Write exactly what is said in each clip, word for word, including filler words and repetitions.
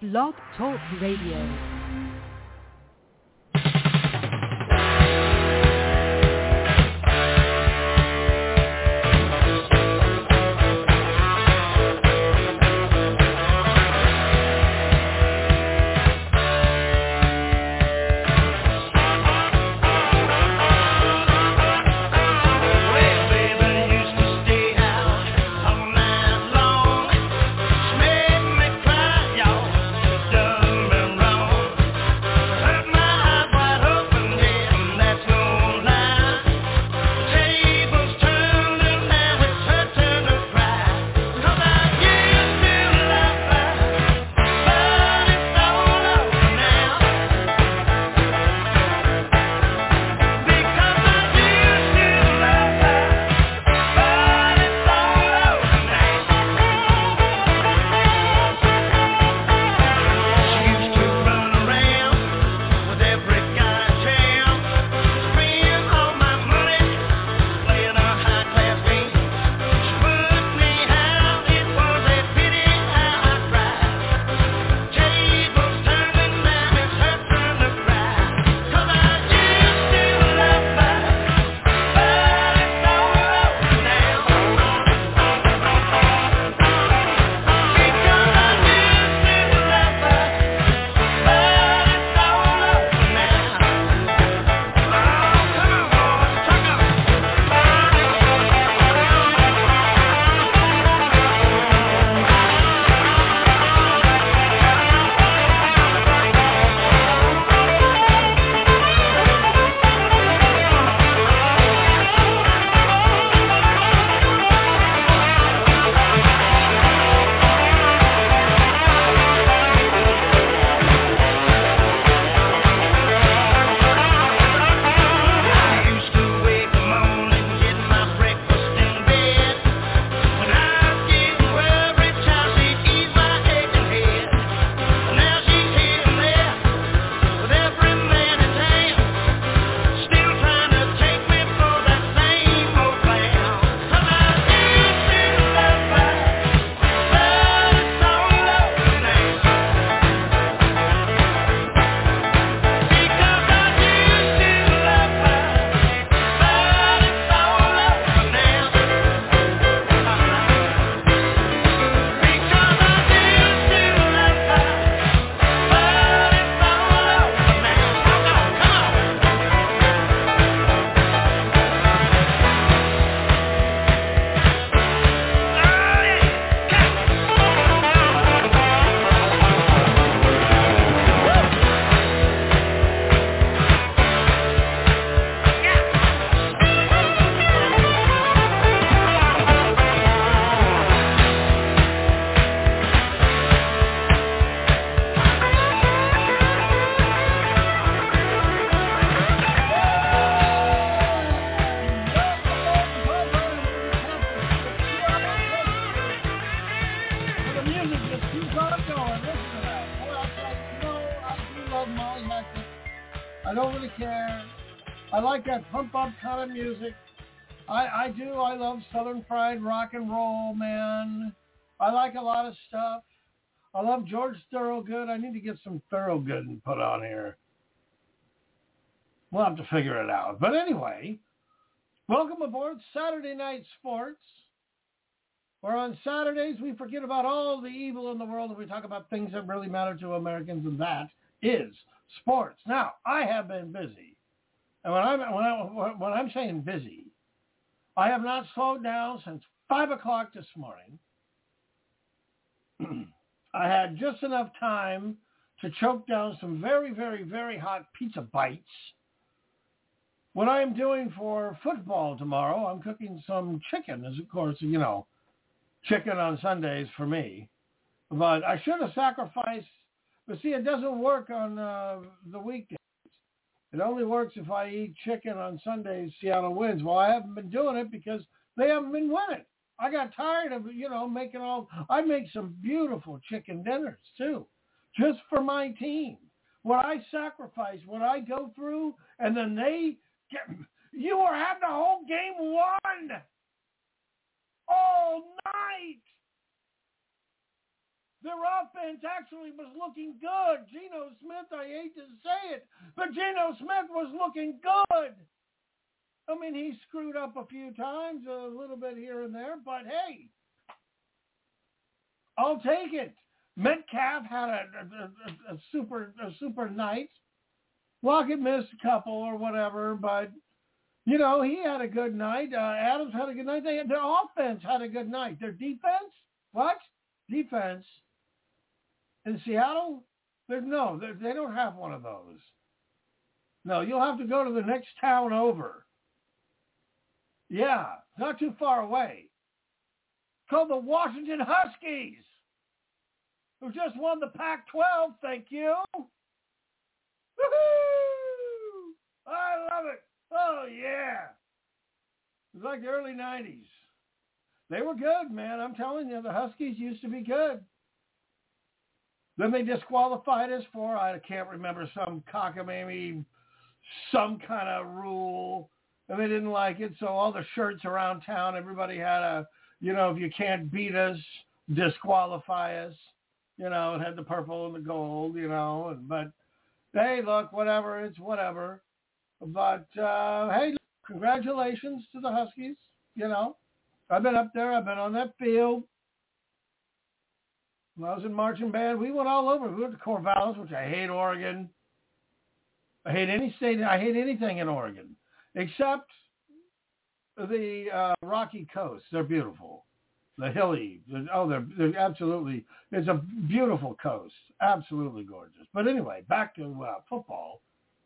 Blog Talk Radio. Music. I, I do. I love Southern fried rock and roll, man. I like a lot of stuff. I love George Thorogood. I need to get some Thorogood and put on here. We'll have to figure it out. But anyway, welcome aboard Saturday Night Sports, where on Saturdays we forget about all the evil in the world and we talk about things that really matter to Americans, and that is sports. Now, I have been busy. And when I'm, when, I, when I'm saying busy, I have not slowed down since five o'clock this morning. I had just enough time to choke down some very, very, very hot pizza bites. What I'm doing for football tomorrow, I'm cooking some chicken, as of course, you know, chicken on Sundays for me. But I should have sacrificed, but see, it doesn't work on uh, the weekdays. It only works if I eat chicken on Sundays, Seattle wins. Well, I haven't been doing it because they haven't been winning. I got tired of, you know, making all, I make some beautiful chicken dinners too, just for my team. What I sacrifice, what I go through, and then they get, you were having the whole game won all night. Their offense actually was looking good. Geno Smith, I hate to say it, but Geno Smith was looking good. I mean, he screwed up a few times, a little bit here and there, but hey, I'll take it. Metcalf had a, a, a, a super a super night. Lockett missed a couple or whatever, but, you know, he had a good night. Uh, Adams had a good night. They had, their offense had a good night. Their defense, what? Defense in Seattle? There's no, they don't have one of those. No, you'll have to go to the next town over. Yeah, not too far away. It's called the Washington Huskies, who just won the Pac twelve. Thank you. Woohoo! I love it. Oh, yeah. It was like the early nineties. They were good, man. I'm telling you, the Huskies used to be good. Then they disqualified us for, I can't remember, some cockamamie, some kind of rule, and they didn't like it. So all the shirts around town, everybody had a, you know, if you can't beat us, disqualify us. You know, it had the purple and the gold, you know, and, but hey, look, whatever, it's whatever. But, uh, hey, congratulations to the Huskies, you know. I've been up there. I've been on that field. When I was in marching band, we went all over. We went to Corvallis, which I hate Oregon. I hate any state. I hate anything in Oregon, except the uh, Rocky Coast. They're beautiful. The hilly. Oh, they're, they're absolutely, it's a beautiful coast. Absolutely gorgeous. But anyway, back to uh, football.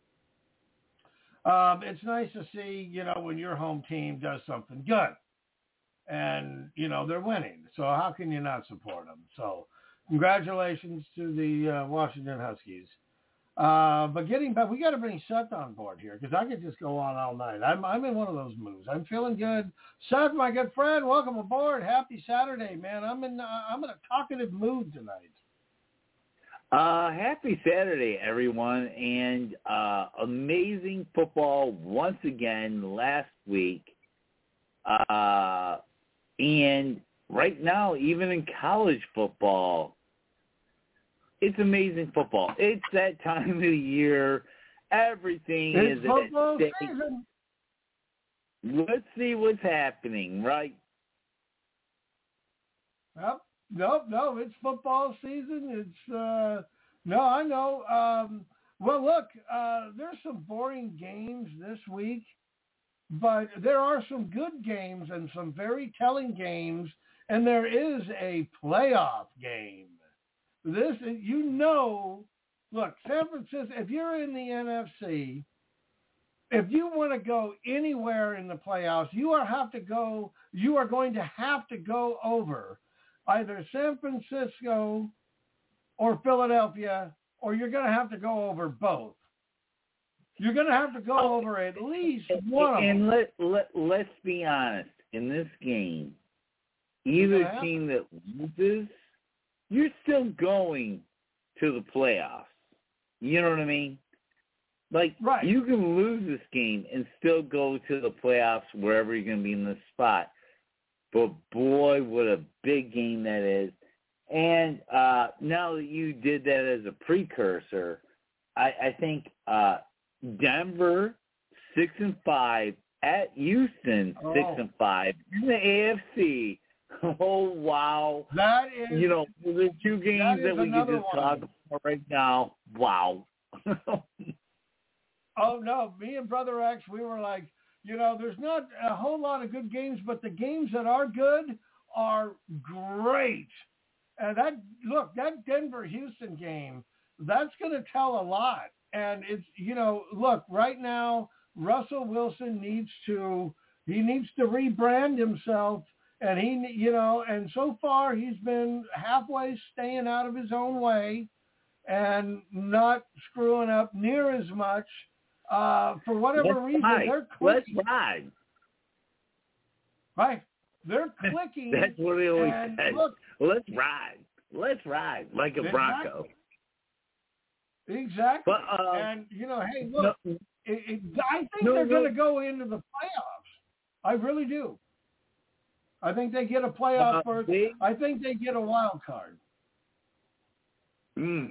Um, it's nice to see, you know, when your home team does something good. And, you know, they're winning. So how can you not support them? So congratulations to the uh, Washington Huskies. Uh, but getting back, we got to bring Seth on board here because I could just go on all night. I'm I'm in one of those moods. I'm feeling good. Seth, my good friend, welcome aboard. Happy Saturday, man. I'm in uh, I'm in a talkative mood tonight. Uh, happy Saturday, everyone, and uh, amazing football once again last week. Uh, and right now, even in college football, it's amazing football. It's that time of the year. Everything it's is football at stake. Season. Let's see what's happening, right? Yep. No, no, it's football season. It's, uh, no, I know. Um, well, look, uh, there's some boring games this week, but there are some good games and some very telling games, and there is a playoff game. This, you know, look, San Francisco, if you're in the N F C, if you want to go anywhere in the playoffs, you are have to go, you are going to have to go over either San Francisco or Philadelphia, or you're going to have to go over both. You're going to have to go over at least one of them. And let, let, let's be honest. In this game, either team that loses, you're still going to the playoffs. You know what I mean? Like, right. You can lose this game and still go to the playoffs wherever you're going to be in the spot. But, boy, what a big game that is. And uh, now that you did that as a precursor, I, I think uh, Denver, six and five, at Houston, oh. six and five, in the A F C. Oh, wow. That is, you know, the two games that, that we could just one. talk about right now. Wow. Oh, no, me and Brother X, we were like, you know, there's not a whole lot of good games, but the games that are good are great. And that, look, that Denver-Houston game, that's going to tell a lot. And it's, you know, look, right now, Russell Wilson needs to, he needs to rebrand himself. And he, you know, and so far he's been halfway staying out of his own way and not screwing up near as much. Uh, for whatever Let's reason, ride. they're clicking. Let's ride. Right. They're clicking. That's what they always and say. Look, Let's ride. Let's ride like a exactly. Bronco. Exactly. But, uh, and, you know, hey, look, no, it, it, I think no, they're no. going to go into the playoffs. I really do. I think they get a playoff uh, berth. they, I think they get a wild card. Mm.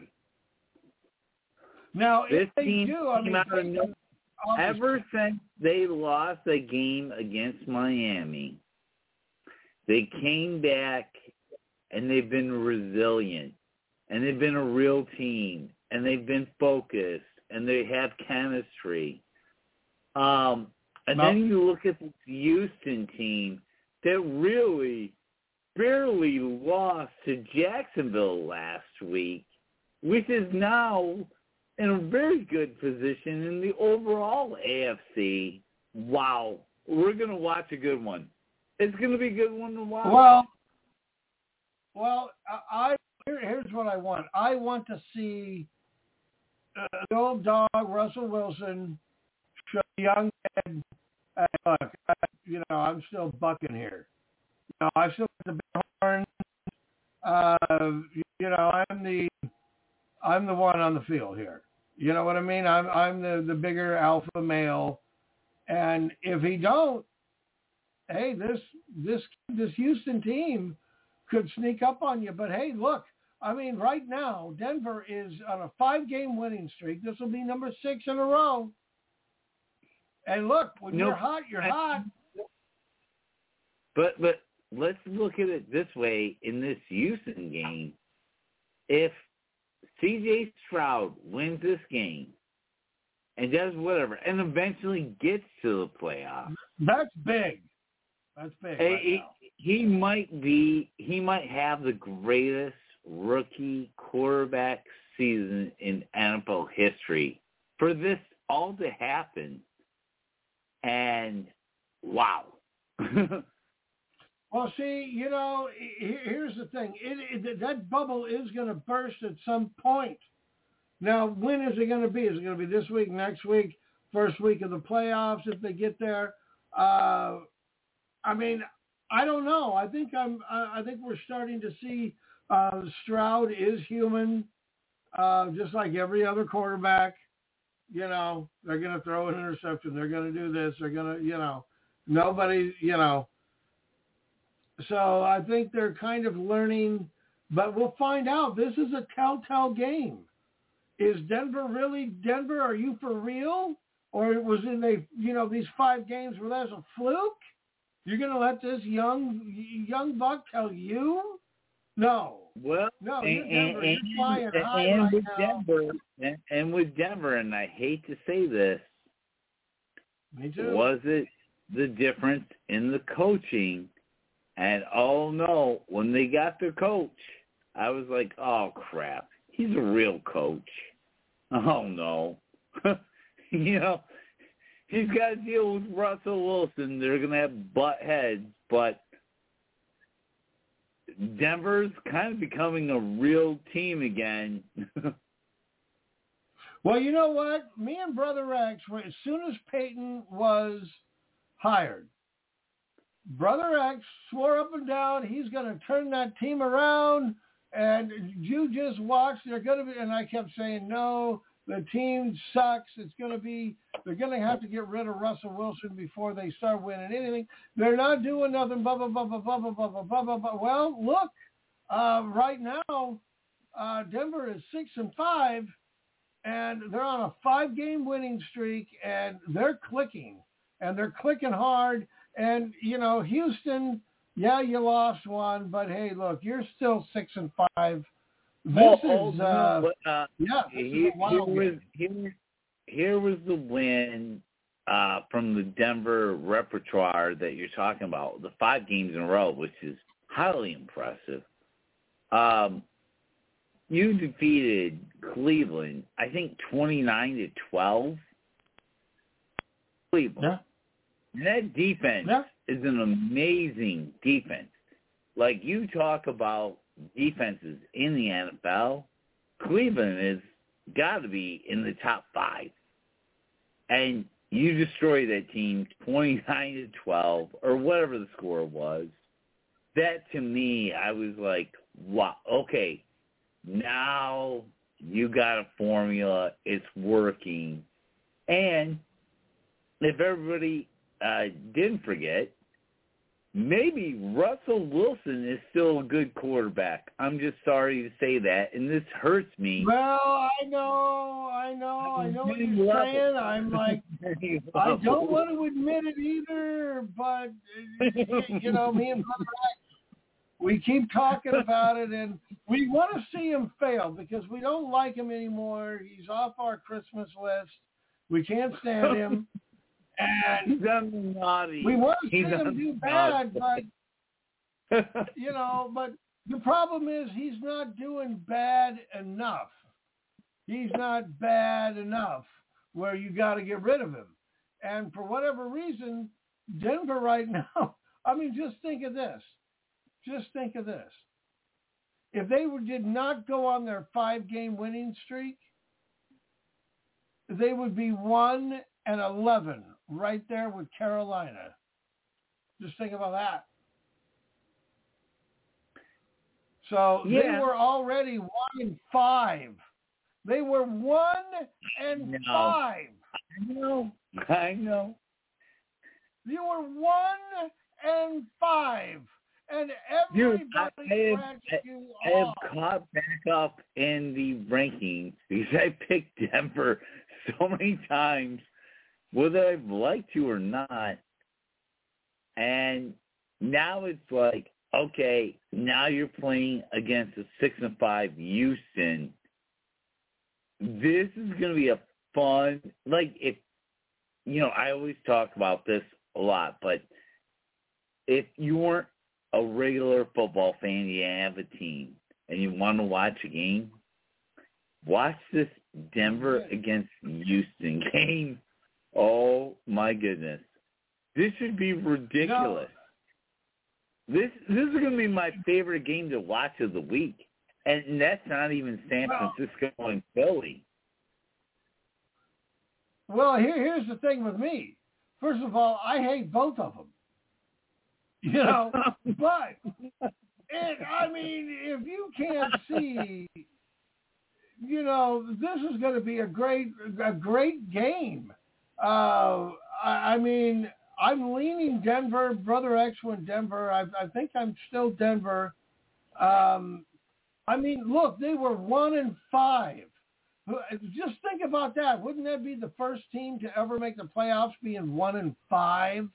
Now, This if they team do, I came mean, out of no- ever since they lost a game against Miami, they came back and they've been resilient, and they've been a real team, and they've been focused, and they have chemistry. Um, and no. then you look at the Houston team that really barely lost to Jacksonville last week, which is now in a very good position in the overall A F C. Wow. We're going to watch a good one. It's going to be a good one to watch. Well, well, I, I here, here's what I want. I want to see uh, the old dog Russell Wilson show young head. Uh, look, I, you know, I'm still bucking here. You know, I still got the big horn. Uh, you know, I'm the I'm the one on the field here. You know what I mean? I'm I'm the, the bigger alpha male, and if he don't, hey, this this this Houston team could sneak up on you. But hey, look, I mean, right now Denver is on a five-game winning streak. This will be number six in a row. And look, when no, you're hot, you're I, hot. But but let's look at it this way in this Houston game. If C J Stroud wins this game and does whatever and eventually gets to the playoffs, that's big. That's big. Right he, now. he might be he might have the greatest rookie quarterback season in N F L history for this all to happen. And wow. Well, see, you know, here's the thing. It, it, that bubble is going to burst at some point. Now, when is it going to be? Is it going to be this week, next week, first week of the playoffs if they get there? Uh, I mean, I don't know. I think I'm. I think we're starting to see uh, Stroud is human, uh, just like every other quarterback. You know, they're going to throw an interception. They're going to do this. They're going to, you know, nobody, you know. So I think they're kind of learning, but we'll find out. This is a telltale game. Is Denver really Denver? Are you for real? Or was in a, you know, these five games where there's a fluke? You're going to let this young young buck tell you? No. Well, no, and, you're Denver. And, you're flying and, high and right with now. Denver, and, and with Denver, and I hate to say this, Me too. was it the difference in the coaching? And oh no, when they got their coach, I was like, oh crap, he's a real coach. Oh no. You know, he's got to deal with Russell Wilson. They're going to have butt heads, but Denver's kind of becoming a real team again. Well, you know what? Me and Brother X, as soon as Peyton was hired, Brother X swore up and down he's going to turn that team around, and you just watch. They're going to be, and I kept saying, no, the team sucks. It's going to be, they're going to have to get rid of Russell Wilson before they start winning anything. They're not doing nothing, blah, blah, blah, blah, blah, blah, blah, blah, blah, blah. Well, look, uh, right now, uh, Denver is six and five, and they're on a five-game winning streak, and they're clicking, and they're clicking hard. And, you know, Houston, yeah, you lost one, but, hey, look, you're still six and five. This oh, is, oh, uh, no, but, uh, yeah, this here, is a wild here, was, game. here, here was the win uh, from the Denver repertoire that you're talking about, the five games in a row, which is highly impressive. Um, you defeated Cleveland, I think, twenty-nine to twelve. Cleveland. Yeah. And that defense Yeah. is an amazing defense. Like, you talk about defenses in the N F L, Cleveland has got to be in the top five. And you destroy that team twenty-nine to twelve or whatever the score was. That, to me, I was like, wow, okay, now you got a formula. It's working. And if everybody uh, didn't forget, maybe Russell Wilson is still a good quarterback. I'm just sorry to say that, and this hurts me. Well, I know, I know, I know what you're saying. I'm like, I don't want to admit it either, but, you know, me and Brother X, we keep talking about it, and we want to see him fail because we don't like him anymore. He's off our Christmas list. We can't stand him. And he's on naughty. We want to see he's him do bad, but, you know, but the problem is he's not doing bad enough. He's not bad enough where you got to get rid of him. And for whatever reason, Denver right now, I mean, just think of this. Just think of this. If they were, did not go on their five-game winning streak, they would be one and eleven right there with Carolina. Just think about that. So yeah. they were already one and five. They were one and no. five. I know. I know. You were one and five. And everybody Dude, I, scratched you I have off. caught back up in the rankings because I picked Denver so many times, whether I've liked to or not. And now it's like, okay, now you're playing against a six and five Houston. This is going to be a fun, like if, you know, I always talk about this a lot, but if you weren't a regular football fan, you have a team, and you want to watch a game, watch this Denver against Houston game. Oh, my goodness. This should be ridiculous. No. This this is going to be my favorite game to watch of the week, and that's not even San well, Francisco and Philly. Well, here, here's the thing with me. First of all, I hate both of them. You know, but it, I mean, if you can't see, you know, this is going to be a great, a great game. Uh, I, I mean, I'm leaning Denver. Brother X went Denver. I, I think I'm still Denver. Um, I mean, look, they were one and five. Just think about that. Wouldn't that be the first team to ever make the playoffs being one and five?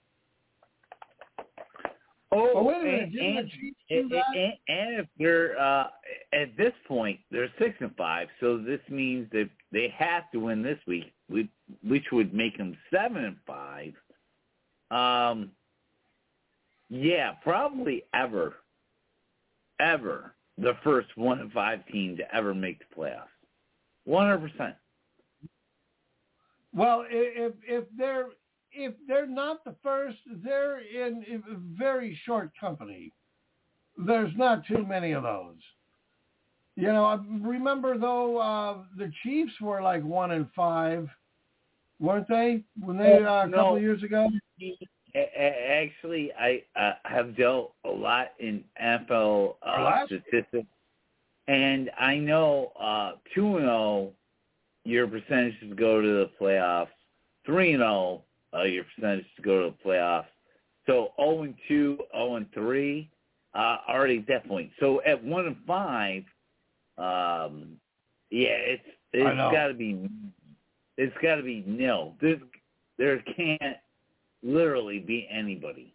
Oh, oh wait a minute! And, Didn't and, the Chiefs do that? And, and if they're uh, at this point, they're six and five, so this means that they have to win this week, which would make them seven and five. Um, yeah, probably ever, ever the first one and five team to ever make the playoffs. One hundred percent. Well, if if they're if they're not the first, they're in, in very short company. There's not too many of those. You know, I remember though uh, the Chiefs were like one and five, weren't they? When they uh, a no. couple of years ago. Actually, I uh, have dealt a lot in N F L uh, statistics, and I know uh, two and zero, your percentages go to the playoffs. Three and zero, your percentages go to the playoffs. So zero and two, zero and three, uh, already at that point. So at one and five, um, yeah, it's it's got to be it's got to be nil. There there can't literally be anybody.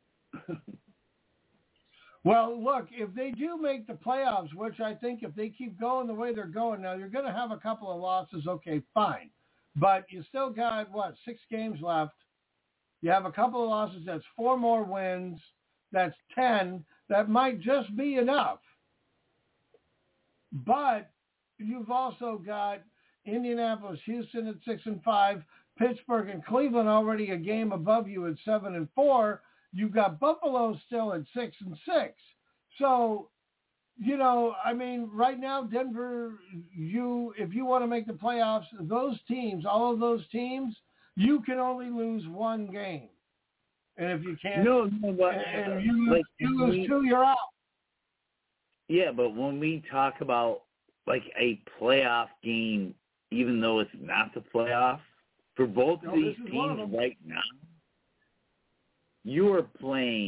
Well, look, if they do make the playoffs, which I think if they keep going the way they're going now, you're going to have a couple of losses. Okay, fine. But you still got, what, six games left. You have a couple of losses. That's four more wins. That's ten. That might just be enough. But you've also got Indianapolis, Houston at six and five, Pittsburgh and Cleveland already a game above you at seven and four. You've got Buffalo still at six and six. So, you know, I mean, right now, Denver, you, if you want to make the playoffs, those teams, all of those teams, you can only lose one game. And if you can't, no, no, but, and, and you, like, you lose we, two, you're out. Yeah, but when we talk about like a playoff game, even though it's not the playoff, for both no, of these of teams right now, you are playing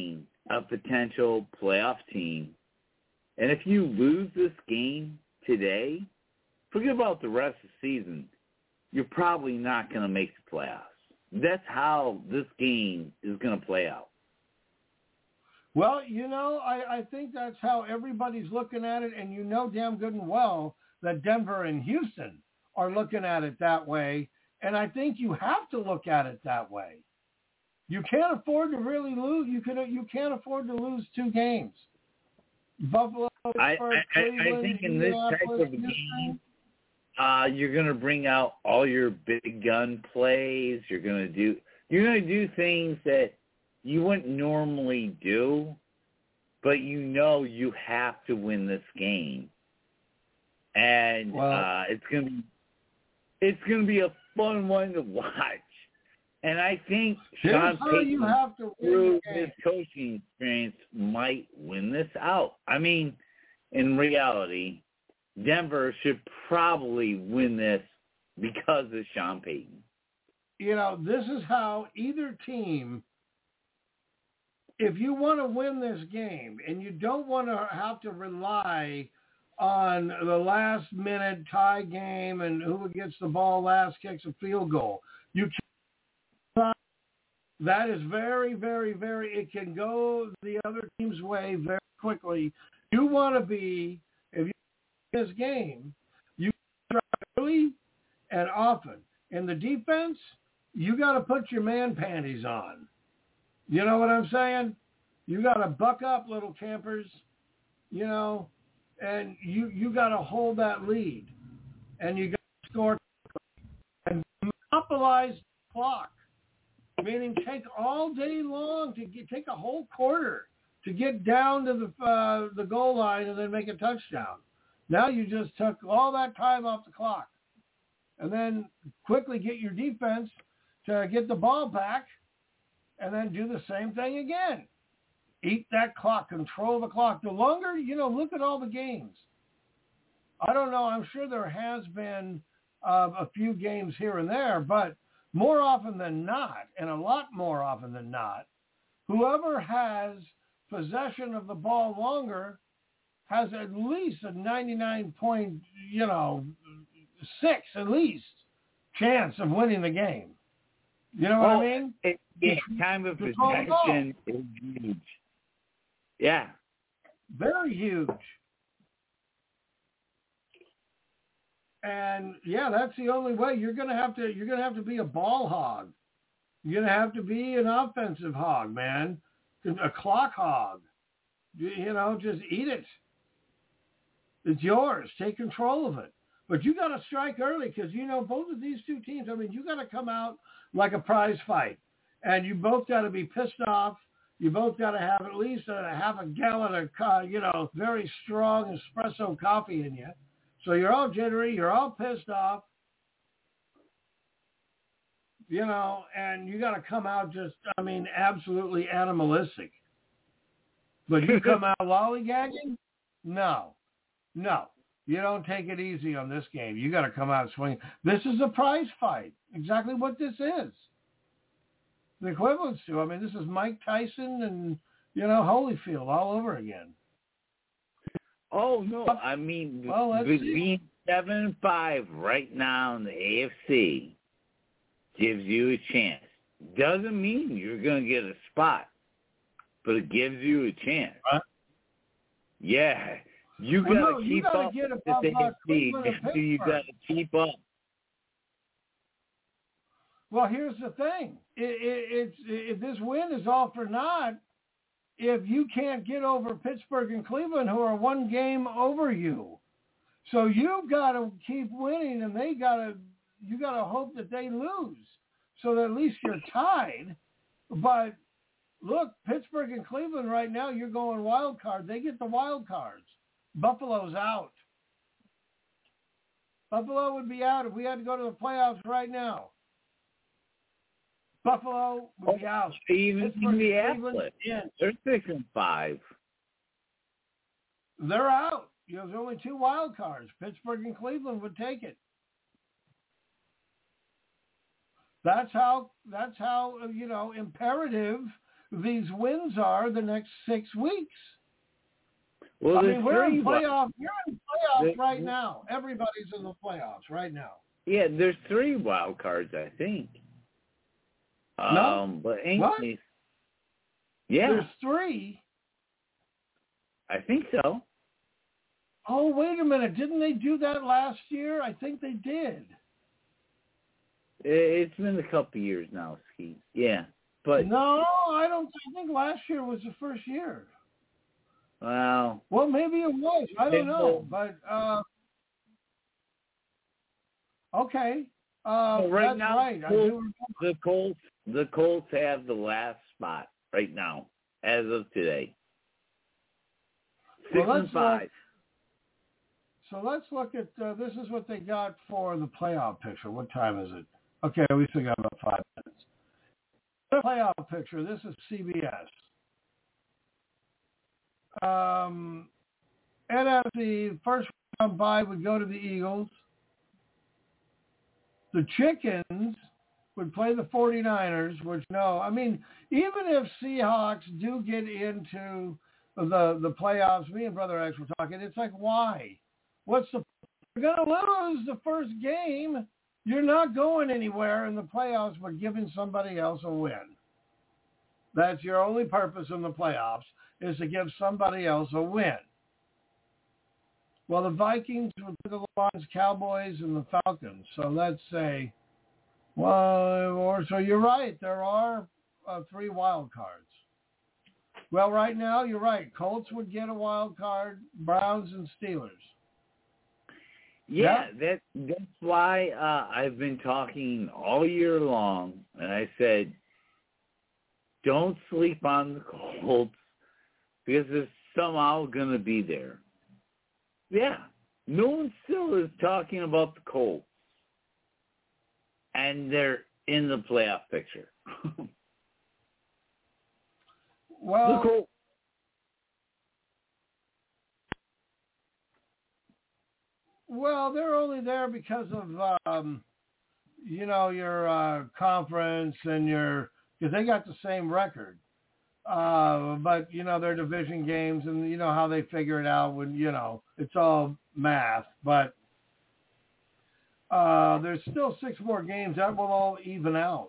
a potential playoff team. And if you lose this game today, forget about the rest of the season. You're probably not going to make the playoffs. That's how this game is going to play out. Well, you know, I, I think that's how everybody's looking at it, and you know damn good and well that Denver and Houston are looking at it that way, and I think you have to look at it that way. You can't afford to really lose. You can you can't afford to lose two games. Buffalo, I, Pittsburgh, I, Cleveland, I think in this type of Houston. game, uh, you're going to bring out all your big gun plays. You're going to do you're going to do things that you wouldn't normally do, but you know you have to win this game, and well, uh, it's going to be it's going to be a fun one to watch. And I think Sean Payton, have to through his coaching experience, might win this out. I mean, in reality, Denver should probably win this because of Sean Payton. You know, this is how either team, if you want to win this game and you don't want to have to rely on the last minute tie game and who gets the ball last kicks a field goal, you can't. That is very, very, very, it can go the other team's way very quickly. You want to be, if you win this game, you try early and often. In the defense, you got to put your man panties on. You know what I'm saying? You got to buck up, little campers, you know, and you, you got to hold that lead. And you got to score and monopolize the clock. Meaning take all day long to get, take a whole quarter to get down to the uh, the goal line and then make a touchdown. Now you just took all that time off the clock. And then quickly get your defense to get the ball back and then do the same thing again. Eat that clock, control the clock. The longer, you know, look at all the games. I don't know, I'm sure there has been uh, a few games here and there, but more often than not, and a lot more often than not, whoever has possession of the ball longer has at least a ninety-nine point, you know, six at least chance of winning the game. You know what well, I mean? It, yeah, time of possession is huge. Yeah. Very huge. And yeah, that's the only way. You're gonna have to. You're gonna have to be a ball hog. You're gonna have to be an offensive hog, man. A clock hog. You know, just eat it. It's yours. Take control of it. But you got to strike early because you know both of these two teams. I mean, you got to come out like a prize fight, and you both got to be pissed off. You both got to have at least a half a gallon of, uh, you know, very strong espresso coffee in you. So you're all jittery, you're all pissed off, you know, and you got to come out just, I mean, absolutely animalistic. But you come out lollygagging? No, no. You don't take it easy on this game. You got to come out swinging. This is a prize fight. Exactly what this is. The equivalence to, I mean, this is Mike Tyson and, you know, Holyfield all over again. Oh, no, I mean, well, being seven and five right now in the A F C gives you a chance. Doesn't mean you're going to get a spot, but it gives you a chance. Huh? Yeah, you got well, to no, keep gotta up get with above, the uh, A F C. You got to keep up. Well, here's the thing. It, it, it's it, this win is all for naught if you can't get over Pittsburgh and Cleveland, who are one game over you. So you've got to keep winning, and they got to you got to hope that they lose, so that at least you're tied. But look, Pittsburgh and Cleveland right now, you're going wild card. They get the wild cards. Buffalo's out. Buffalo would be out if we had to go to the playoffs right now. Buffalo would be out. Even Indianapolis, they're six and five. They're out. You know, there's only two wild cards. Pittsburgh and Cleveland would take it. That's how. That's how. You know, imperative these wins are the next six weeks. Well, I mean, we're in three playoffs. You're in playoffs there, right now. Everybody's in the playoffs right now. Yeah, there's three wild cards, I think. No. Um, but anyways, what? Yeah. There's three. I think so. Oh, wait a minute. Didn't they do that last year? I think they did. It's been a couple of years now, Ski. Yeah. But no, I don't I think last year was the first year. Wow. Well, maybe it was. I don't know. But, uh, okay. Uh, well, right that's now, right. The I do Colts, remember. the Colts, the Colts have the last spot right now, as of today. Six Well, and five. Look, so let's look at, uh, this is what they got for the playoff picture. What time is it? Okay, we still got about five minutes. The playoff picture, this is C B S. Um, N F C first round bye would go to the Eagles. The Chickens would play the 49ers, which no, I mean, even if Seahawks do get into the the playoffs, me and Brother X were talking, it's like, why? What's the, you're going to lose the first game. You're not going anywhere in the playoffs but giving somebody else a win. That's your only purpose in the playoffs, is to give somebody else a win. Well, the Vikings would play the Lions, Cowboys, and the Falcons. So let's say, well, or so you're right. There are uh, three wild cards. Well, right now you're right. Colts would get a wild card. Browns and Steelers. Yeah, yeah. that that's why uh, I've been talking all year long, and I said, don't sleep on the Colts because it's somehow going to be there. Yeah, no one still is talking about the Colts, and they're in the playoff picture. Well, the Colts. Well, they're only there because of, um, you know, your uh, conference and your, because they got the same record. Uh, but, you know, their division games and, you know, how they figure it out when, you know, it's all math. But uh, there's still six more games. That will all even out.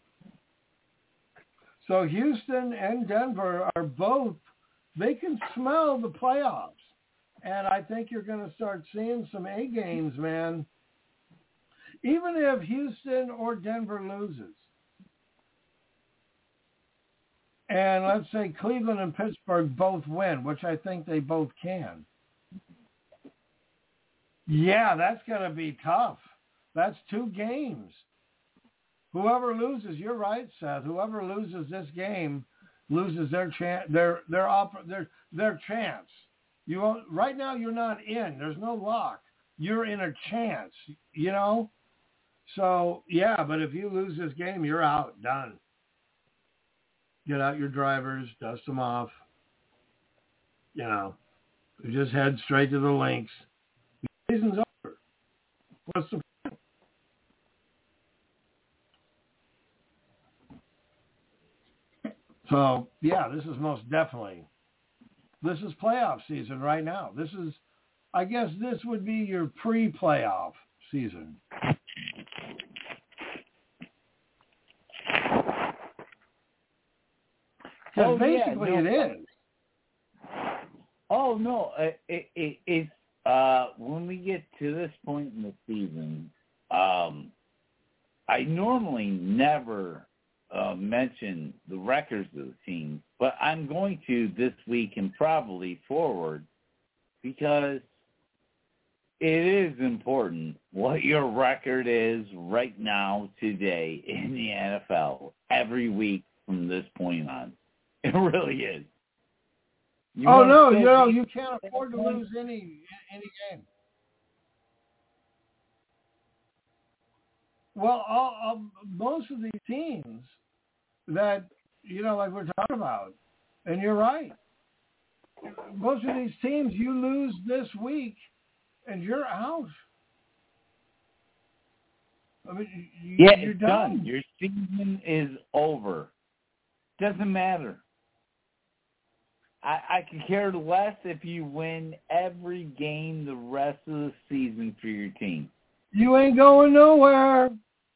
So Houston and Denver are both, they can smell the playoffs. And I think you're going to start seeing some A games, man. Even if Houston or Denver loses. And let's say Cleveland and Pittsburgh both win, which I think they both can. Yeah, that's going to be tough. That's two games. Whoever loses, you're right, Seth. Whoever loses this game loses their chance. Their their op- their their chance. You won't, right now you're not in. There's no lock. You're in a chance. You know. So yeah, but if you lose this game, you're out. Done. Get out your drivers, dust them off. You know, just head straight to the links. The season's over. What's the point? So yeah, this is most definitely. This is playoff season right now. This is, I guess, this would be your pre-playoff season. Because oh, basically yeah, no, it is. Oh, no. It, it, it, it's, uh, when we get to this point in the season, um, I normally never uh, mention the records of the team, but I'm going to this week and probably forward because it is important what your record is right now today in the N F L every week from this point on. It really is. You oh no, you know be- you can't afford to lose any any game. Well, all, all, most of these teams that you know, like we're talking about, and you're right. Most of these teams, you lose this week, and you're out. I mean, you, yeah, you're it's done. done. Your season is over. Doesn't matter. I, I could care less if you win every game the rest of the season for your team. You ain't going nowhere.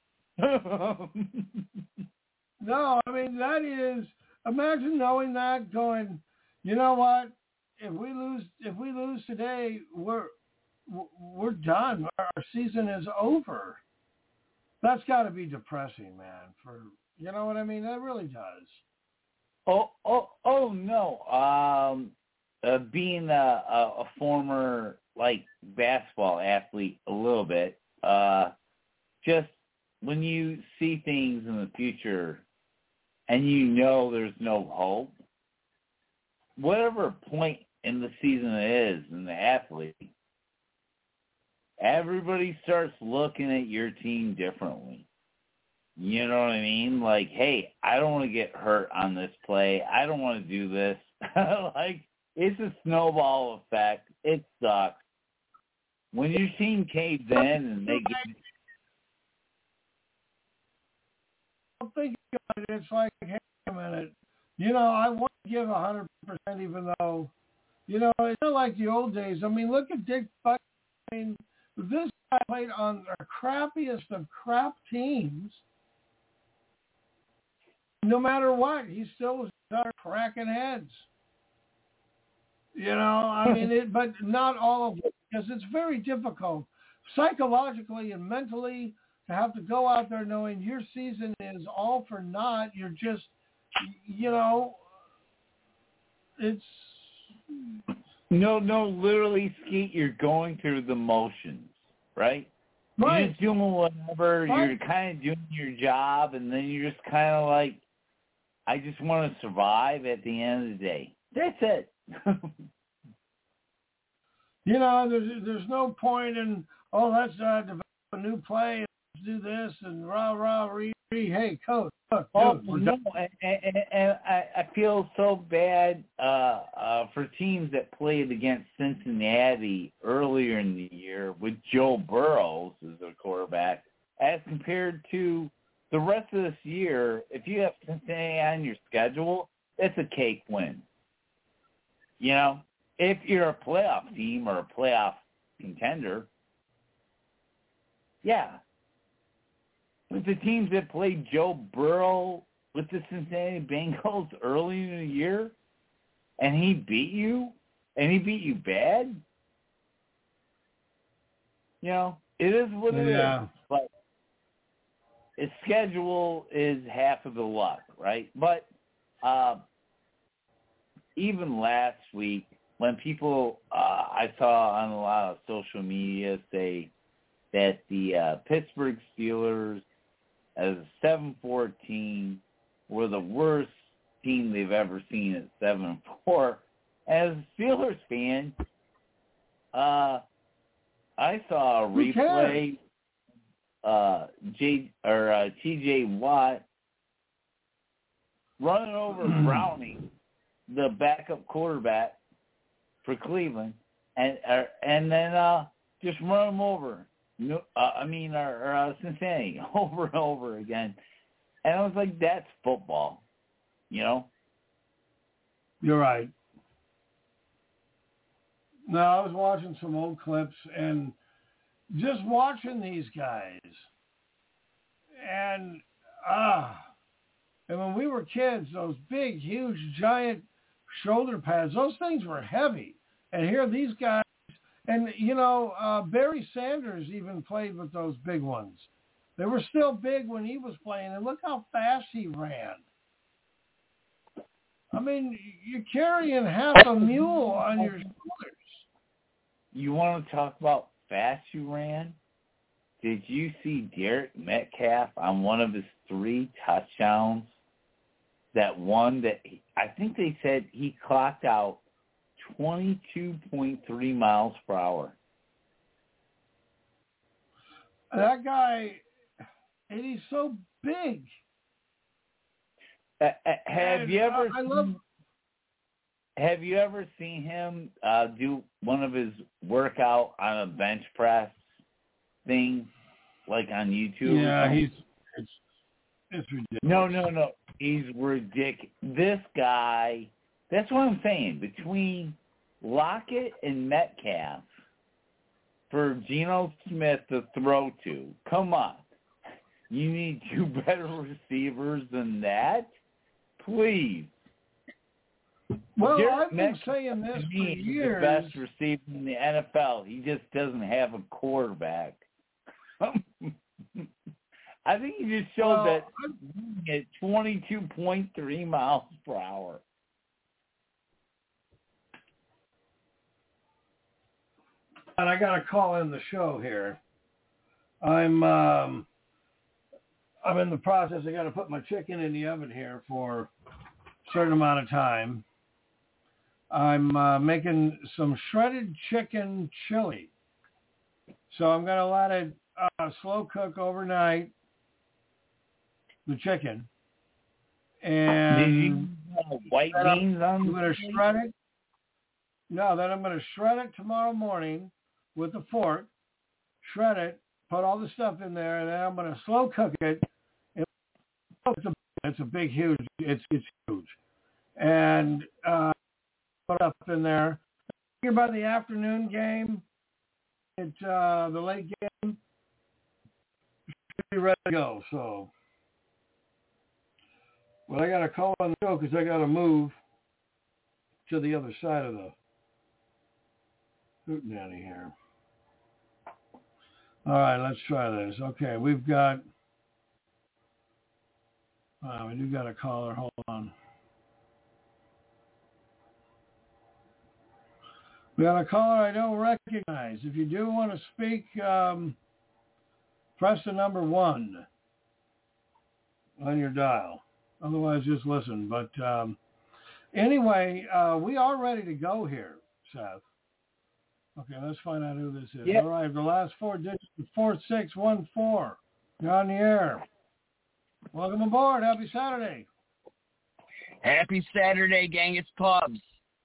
No, I mean, that is, imagine knowing that, going, you know what, if we lose, if we lose today, we're, we're done. Our season is over. That's got to be depressing, man, for, you know what I mean? That really does. Oh, oh, oh no. Um, uh, being a, a, a former, like, basketball athlete a little bit, uh, just when you see things in the future and you know there's no hope, whatever point in the season it is in the athlete, everybody starts looking at your team differently. You know what I mean? Like, hey, I don't want to get hurt on this play. I don't want to do this. Like, it's a snowball effect. It sucks. When your team caves in and they get... I'm thinking about it, it's like, hey, a minute. You know, I want to give one hundred percent even though, you know, it's not like the old days. I mean, look at Dick Buck. I mean, this guy played on the crappiest of crap teams. No matter what, he still started cracking heads. You know, I mean, it, but not all of it, because it's very difficult psychologically and mentally to have to go out there knowing your season is all for naught. You're just, you know, it's... No, no, literally, Skeet, you're going through the motions, right? Right. You're just doing whatever. Right. You're kind of doing your job, and then you're just kind of like, I just want to survive at the end of the day. That's it. You know, there's there's no point in, oh, let's uh, develop a new play, let's do this, and rah, rah, ree, ree. Hey, coach, look, oh, dude, no, and, and, and I, I feel so bad uh, uh, for teams that played against Cincinnati earlier in the year with Joe Burrows as their quarterback, as compared to the rest of this year. If you have Cincinnati on your schedule, it's a cake win. You know, if you're a playoff team or a playoff contender, yeah. With the teams that played Joe Burrow with the Cincinnati Bengals early in the year, and he beat you, and he beat you bad, you know, it is what it yeah. is. But his schedule is half of the luck, right? But uh, even last week, when people uh, I saw on a lot of social media say that the uh, Pittsburgh Steelers, as a seven fourteen, were the worst team they've ever seen at seven four. As a Steelers fan, uh, I saw a replay. Uh, J or uh, T J Watt running over Browning, the backup quarterback for Cleveland, and uh, and then uh, just run him over. No, uh, I mean, or, or uh, Cincinnati over and over again, and I was like, that's football, you know. You're right. No, I was watching some old clips and just watching these guys, and ah, and when we were kids, those big, huge, giant shoulder pads, those things were heavy. And here these guys, and you know, uh, Barry Sanders even played with those big ones. They were still big when he was playing, and look how fast he ran. I mean, you're carrying half a mule on your shoulders. You want to talk about fast you ran? Did you see Derek Metcalf on one of his three touchdowns? That one that he, I think they said he clocked out twenty-two point three miles per hour. That guy, and he's so big. Uh, uh, have and you ever? I, I love. Have you ever seen him uh, do one of his workout on a bench press thing, like on YouTube? Yeah, he's it's, it's ridiculous. No, no, no. He's ridiculous. This guy, that's what I'm saying. Between Lockett and Metcalf for Geno Smith to throw to, come on. You need two better receivers than that? Please. Well, Derek I've been Metcalf, saying this to for me, is years. the best receiver in the N F L. He just doesn't have a quarterback. I think he just showed well, that at twenty-two point three miles per hour. And I got to call in the show here. I'm um, I'm in the process. I got to put my chicken in the oven here for a certain amount of time. I'm uh, making some shredded chicken chili. So I'm going to let it uh, slow cook overnight, the chicken. And Did you have white beans on? I'm going to shred it. No, then I'm going to shred it tomorrow morning with a fork, shred it, put all the stuff in there, and then I'm going to slow cook it. It's a, it's a big, huge, it's it's huge. And uh, put it up in there. Here by the afternoon game, it, uh, the late game, should be ready to go. So, well, I got to call on the show because I got to move to the other side of the hootenanny here. All right, let's try this. Okay, we've got, uh, we do got a caller. Hold on. We got a caller I don't recognize. If you do want to speak, um, press the number one on your dial. Otherwise, just listen. But um, anyway, uh, we are ready to go here, Seth. Okay, let's find out who this is. Yep. All right, the last four digits are four six one four. You're on the air. Welcome aboard. Happy Saturday. Happy Saturday, gang. It's Pubs.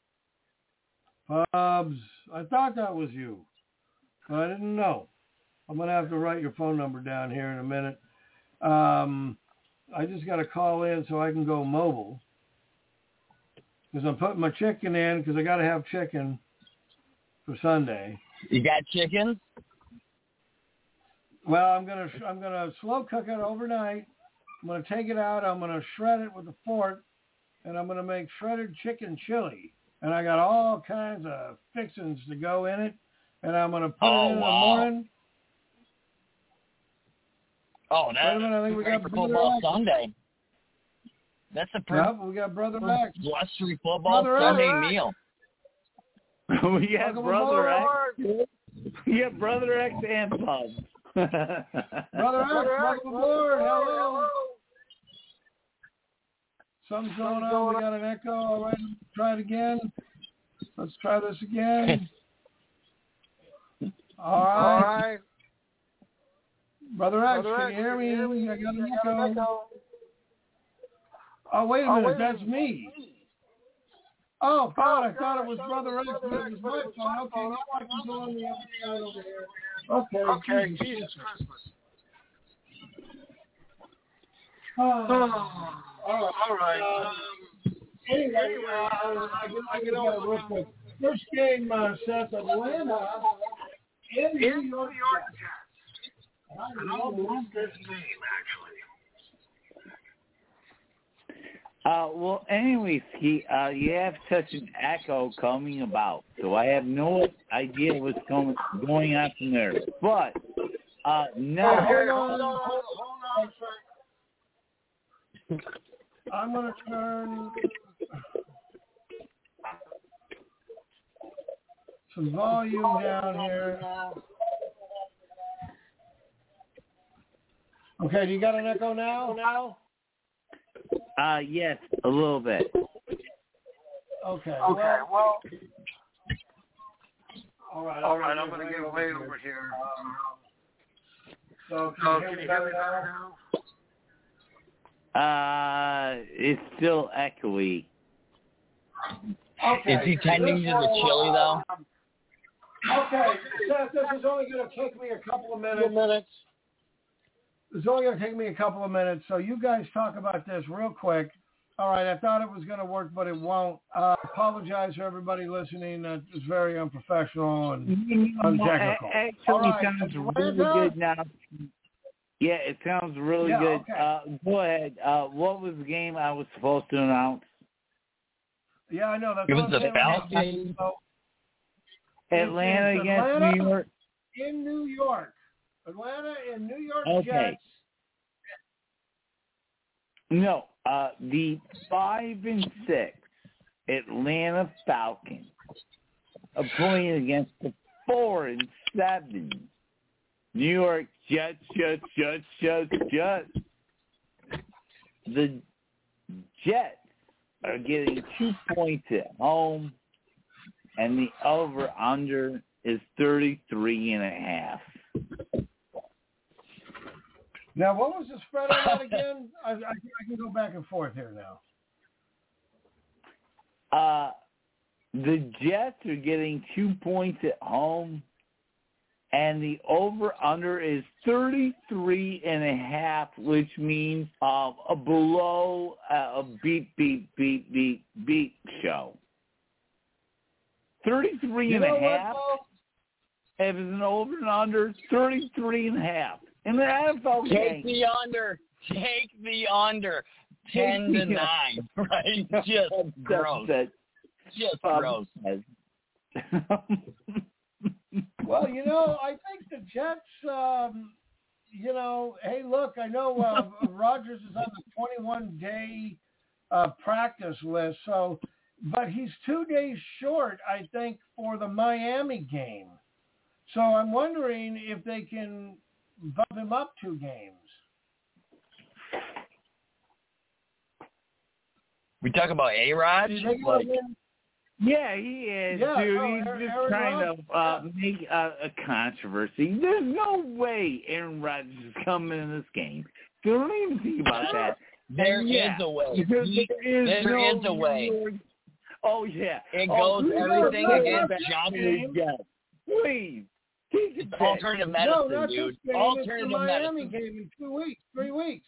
Pubs. I thought that was you, but I didn't know. I'm going to have to write your phone number down here in a minute. Um, I just got to call in so I can go mobile because I'm putting my chicken in because I got to have chicken for Sunday. You got chicken? Well, I'm gonna I'm gonna slow cook it overnight. I'm gonna take it out. I'm gonna shred it with a fork, and I'm gonna make shredded chicken chili. And I got all kinds of fixings to go in it, and I'm gonna put Oh, it in, wow. in the morning. Oh, Wait that's a minute, I think we great got for Brother football X. Sunday. That's a perfect Yep, we got Brother X. blustery football Brother Sunday X. meal. we got Welcome Brother aboard. X. We got Brother X and Pubs. Brother X, welcome aboard. Hello. Something's going on. We got an echo. All right, try it again. Let's try this again. All right. All right. Brother X, Brother can X, you hear me? can you hear me? I got an I got an echo. echo. Oh, wait a Oh, minute. wait a That's minute. me. Oh, God, I Oh, thought God, it was I thought Brother it X, was but Brother it was X, my but it was phone. my Okay, phone. now I can go on the other side over here. Okay, Okay, Jesus, Jesus Christmas. Christmas. Oh, Oh, all right. all right. Um, Um, anyway, anyway, uh, uh, I can, I I can can always go real quick. First game, uh, Seth, Atlanta in New in York New York Jets. Jets. I And I love love this this game, actually. Uh, well, anyway, Ski, uh, you have such an echo coming about, so I have no idea what's going going on from there. But uh, now, Okay, hold on, hold on a second. I'm going to turn some volume down here. Okay, do you got an echo now? Now? uh, yes, a little bit. Okay. Okay, Well, well, all right. all right, I'm going to get way over here. So, So, can can you you hear hear me me better now? Uh, it's still echoey. Okay. Is he tending to the chili, though? Okay, Seth, this is only going to take me a couple of minutes. It's only going to take me a couple of minutes, so you guys talk about this real quick. All right, I thought it was going to work, but it won't. Uh, apologize for everybody listening. That it's very unprofessional and untechnical. Actually, All right, sounds Atlanta? really good now. Yeah, it sounds really Yeah, good. okay. Uh, go ahead. Uh, what was the game I was supposed to announce? Yeah, I know. That's It what was I'm the saying. Falcons. So, Atlanta it's against Atlanta New York. in New York. Atlanta and New York Okay. Jets. No, uh, the five and six Atlanta Falcons are playing against the four and seven New York Jets. Jets, Jets, Jets, Jets. The Jets are getting two points at home, and the over/under is thirty-three and a half. Now, what was the spread on that again? I, I, I can go back and forth here now. Uh, the Jets are getting two points at home, and the over/under is thirty-three and a half, which means uh, a below uh, a beat, beat, beat, beat, beat show. thirty-three You and know a what, half. Bo? If it's an over and under, thirty-three and a half. In the N F L Take game. the under. Take the under. Ten to nine. Right? Just gross. That, Just um, gross. Well, you know, I think the Jets, um, you know, hey, look, I know uh, Rodgers is on the twenty-one day uh, practice list, so, but he's two days short, I think, for the Miami game. So I'm wondering if they can bump him up two games. We talk about A-Rod? See, they Like, win. Yeah, he is, Yeah, dude. no, He's Aaron- just Aaron trying Rodgers, to uh, make a, a controversy. There's no way Aaron Rodgers is coming in this game. So don't even think about that. there And is yeah, a way. There, there is, There no is a way. New York- Oh, yeah. It oh, goes please everything don't against back Johnson. to Jets. Please. Take it It's back. alternative medicine, No, not dude. this game. Alternative it's the Miami medicine. game in two weeks, three weeks.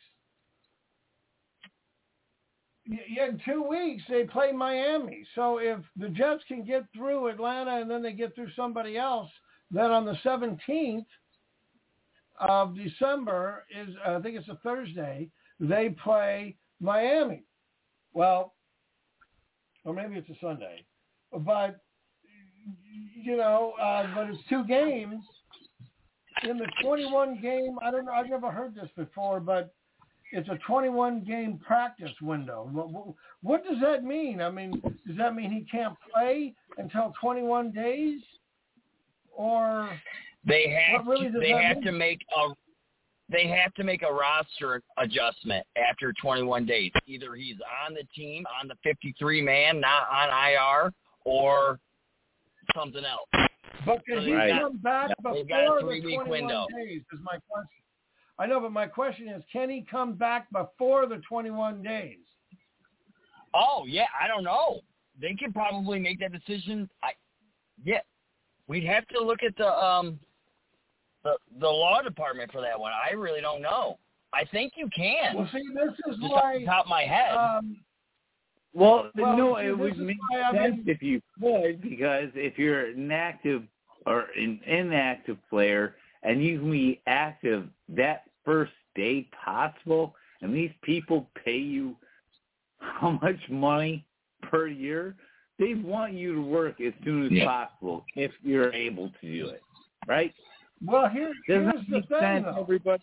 Yeah, in two weeks they play Miami. So if the Jets can get through Atlanta and then they get through somebody else, then on the seventeenth of December is I think it's a Thursday. They play Miami. Well, or maybe it's a Sunday, but you know, uh, but it's two games in the twenty-one game. I don't know. I've never heard this before, but it's a twenty-one game practice window. What, what, what does that mean? I mean, does that mean he can't play until twenty-one days, or They have what really to, does they that have mean? to make a they have to make a roster adjustment after twenty-one days. Either he's on the team on the fifty-three man, not on I R, or something else. But can he Right. come back Yeah, they've got before a the three-week twenty-one window. days? Is my question. I know, but my question is, can he come back before the twenty-one days? Oh yeah, I don't know. They could probably make that decision. I yeah, we'd have to look at the um the the law department for that one. I really don't know. I think you can. Well, see, this is Just why. off the top of my head. Um, Well, Well, no, see, it this would is make why I sense mean- if you could, because if you're an active or an inactive player and you can be active that first day possible, and these people pay you how much money per year, they want you to work as soon as Yeah. possible if you're able to do it, right? well, here, Doesn't here's that the make thing, sense, though. everybody?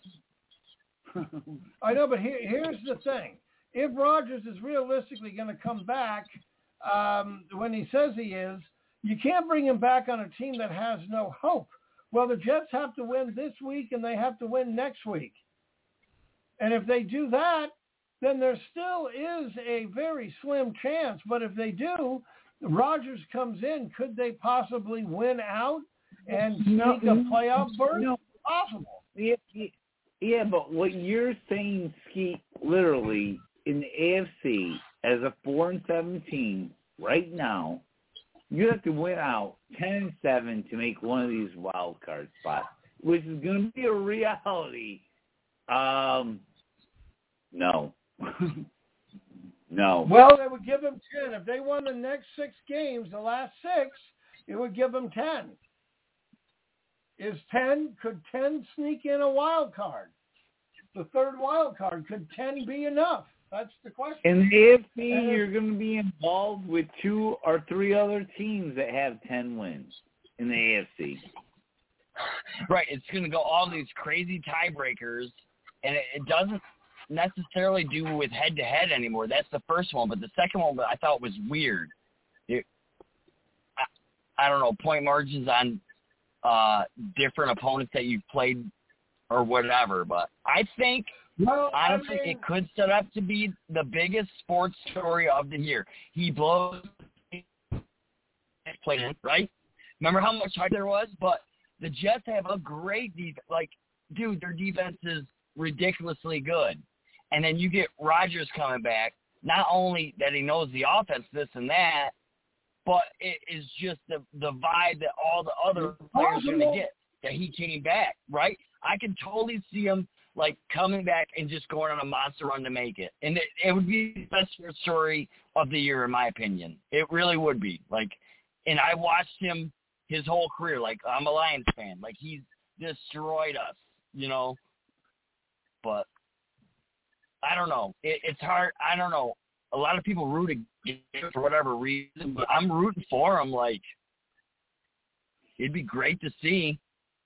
I know, but here, here's the thing. If Rodgers is realistically going to come back um, when he says he is, you can't bring him back on a team that has no hope. Well, the Jets have to win this week, and they have to win next week. And if they do that, then there still is a very slim chance. But if they do, Rodgers comes in. Could they possibly win out and sneak No, a playoff berth? no. Possible. Yeah, yeah, yeah, but what you're saying, Skeet, literally in the A F C as a four and seven team right now, you have to win out ten and seven to make one of these wild card spots, which is going to be a reality Um, no. no. Well, they would give them ten. If they won the next six games, the last six, it would give them ten. Is ten, could ten sneak in a wild card? The third wild card, could ten be enough? That's the question. In the A F C, And you're going to be involved with two or three other teams that have ten wins in the A F C. Right, it's going to go all these crazy tiebreakers, and it, it doesn't necessarily do with head-to-head anymore. That's the first one, but the second one I thought was weird. It, I, I don't know, point margins on uh, different opponents that you've played or whatever, but I think, well, honestly, I mean, it could set up to be the biggest sports story of the year. He blows played in, right? Remember how much hype there was? But the Jets have a great defense. Like, dude, their defense is ridiculously good. And then you get Rodgers coming back. Not only that he knows the offense, this and that, but it is just the the vibe that all the other players are going to get, that he came back, right? I can totally see him, like, coming back and just going on a monster run to make it. And it, it would be the best story of the year, in my opinion. It really would be. Like, and I watched him his whole career. Like, I'm a Lions fan. Like, he's destroyed us, you know. But I don't know. It, it's hard. I don't know. A lot of people root against him for whatever reason, but I'm rooting for him. Like, it'd be great to see.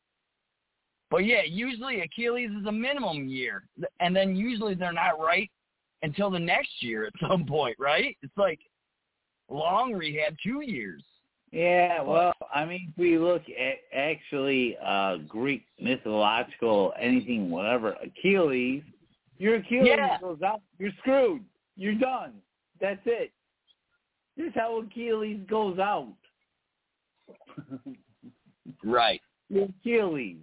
But, yeah, usually Achilles is a minimum year, and then usually they're not right until the next year at some point, right? It's like long rehab, two years. Yeah, well, I mean, if we look at actually uh, Greek mythological, anything, whatever, Achilles, your Achilles Yeah. goes out, you're screwed. You're done. That's it. This is how Achilles goes out. Right. Your Achilles.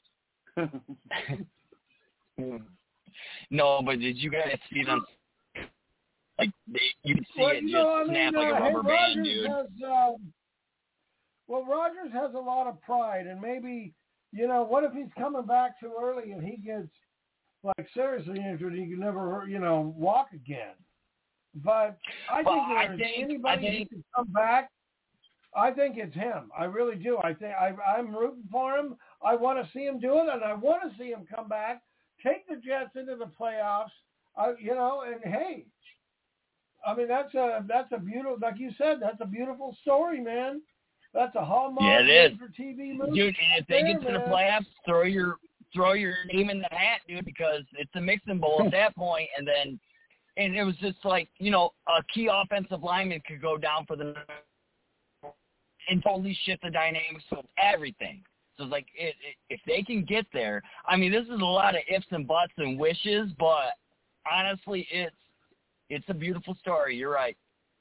No, but did you guys see them? Like, they, you can see well, it you just know, I snap mean, like a uh, rubber hey, band, Rodgers dude. Has, um, well, Rodgers has a lot of pride, and maybe, you know, what if he's coming back too early and he gets, like, seriously injured and he can never, you know, walk again? But I Well, think I there's think- anybody I think- who can come back. I think it's him. I really do. I think I, I'm rooting for him. I want to see him do it, and I want to see him come back, take the Jets into the playoffs. Uh, you know, and hey, I mean that's a that's a beautiful, like you said, that's a beautiful story, man. That's a Hallmark Yeah, it is. for T V movie. Dude, and if they there, get to the man. playoffs, throw your throw your name in the hat, dude, because it's a mixing bowl at that point. And then, and it was just like, you know, a key offensive lineman could go down for the and totally shift the dynamics of everything. So it's like, it, it, if they can get there, I mean, this is a lot of ifs and buts and wishes, but honestly, it's it's a beautiful story. You're right.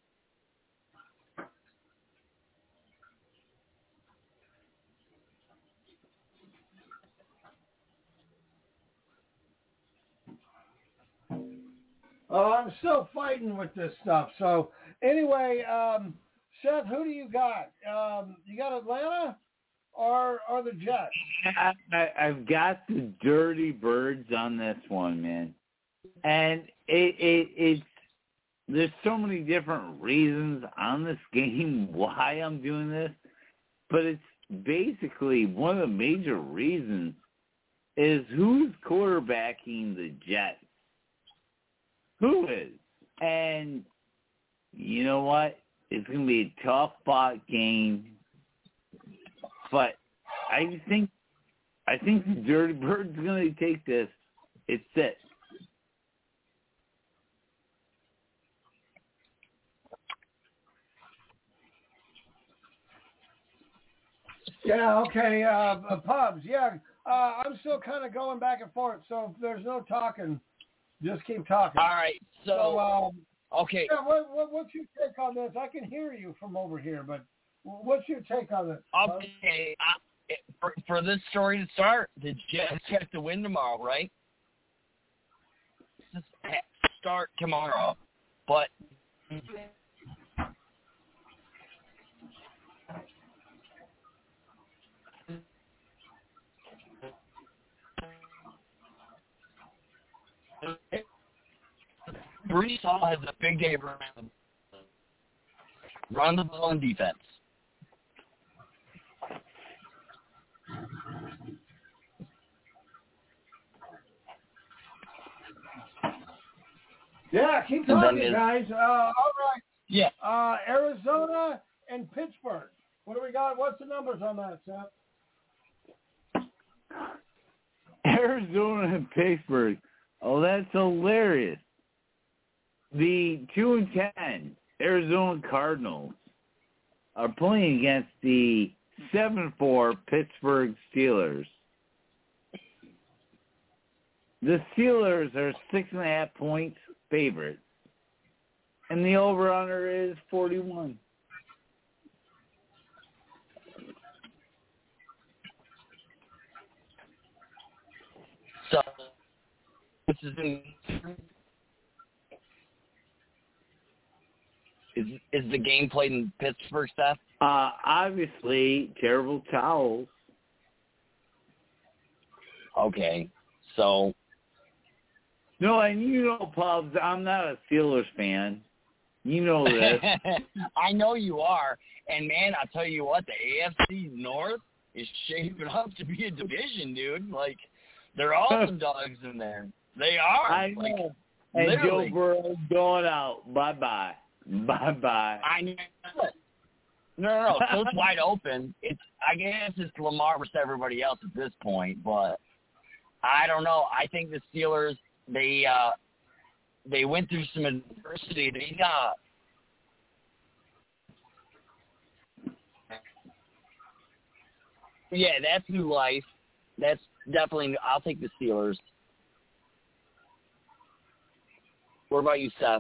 Oh, I'm still fighting with this stuff. So anyway, um, Seth, who do you got? Um, you got Atlanta or or the Jets? I, I, I've got the Dirty Birds on this one, man. And it, it it's there's so many different reasons on this game why I'm doing this, but it's basically one of the major reasons is who's quarterbacking the Jets. Who is? And you know what? It's going to be a tough fought game, but I think I think the Dirty Bird's going to take this. It's it. Yeah, okay, uh, uh, Pubs. Yeah, uh, I'm still kind of going back and forth. So if there's no talking, just keep talking. All right. So, So, um, okay. yeah, what, what, what's your take on this? I can hear you from over here, but what's your take on this? Pubs? Okay. I, for, for this story to start, the Jets have to win tomorrow, right? Just start tomorrow. But Brees Hall has a big day run, run the ball and defense. Yeah, keep And then talking, there's- guys. Uh, all right. Yeah. Uh, Arizona and Pittsburgh. What do we got? What's the numbers on that, Seth? Arizona and Pittsburgh. Oh, that's hilarious. The two and ten Arizona Cardinals are playing against the seven four Pittsburgh Steelers. The Steelers are six and a half points favorites, and the over/under is forty-one. So this is in, is is the game played in Pittsburgh, Steph? Uh, obviously, terrible towels. Okay, so No, and you know, Pubs, I'm not a Steelers fan. You know this. I know you are, and man, I'll tell you what, the A F C North is shaping up to be a division, dude. Like, they're all some dogs in there. They are. I know. Like, and literally. Joe Burrow's going out. Bye-bye. Bye-bye. I know. No, no, no. So it's wide open. It's I guess it's Lamar versus everybody else at this point, but I don't know. I think the Steelers, they uh, they went through some adversity. They got yeah, that's new life. That's definitely. I'll take the Steelers. What about you, Seth?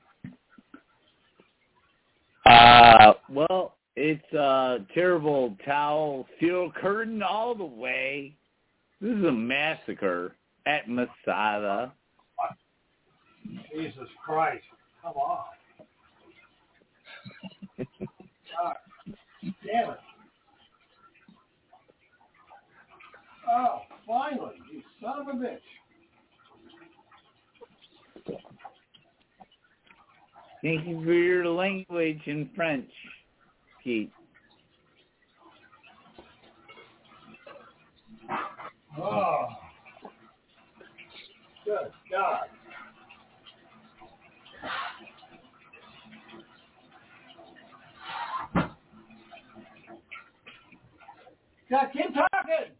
Uh, well, it's a terrible towel, steel curtain all the way. This is a massacre at Masada. Jesus Christ. Come on. God damn it. Oh, finally, you son of a bitch. Thank you for your language in French, Pete. Oh. Good God. God, keep talking.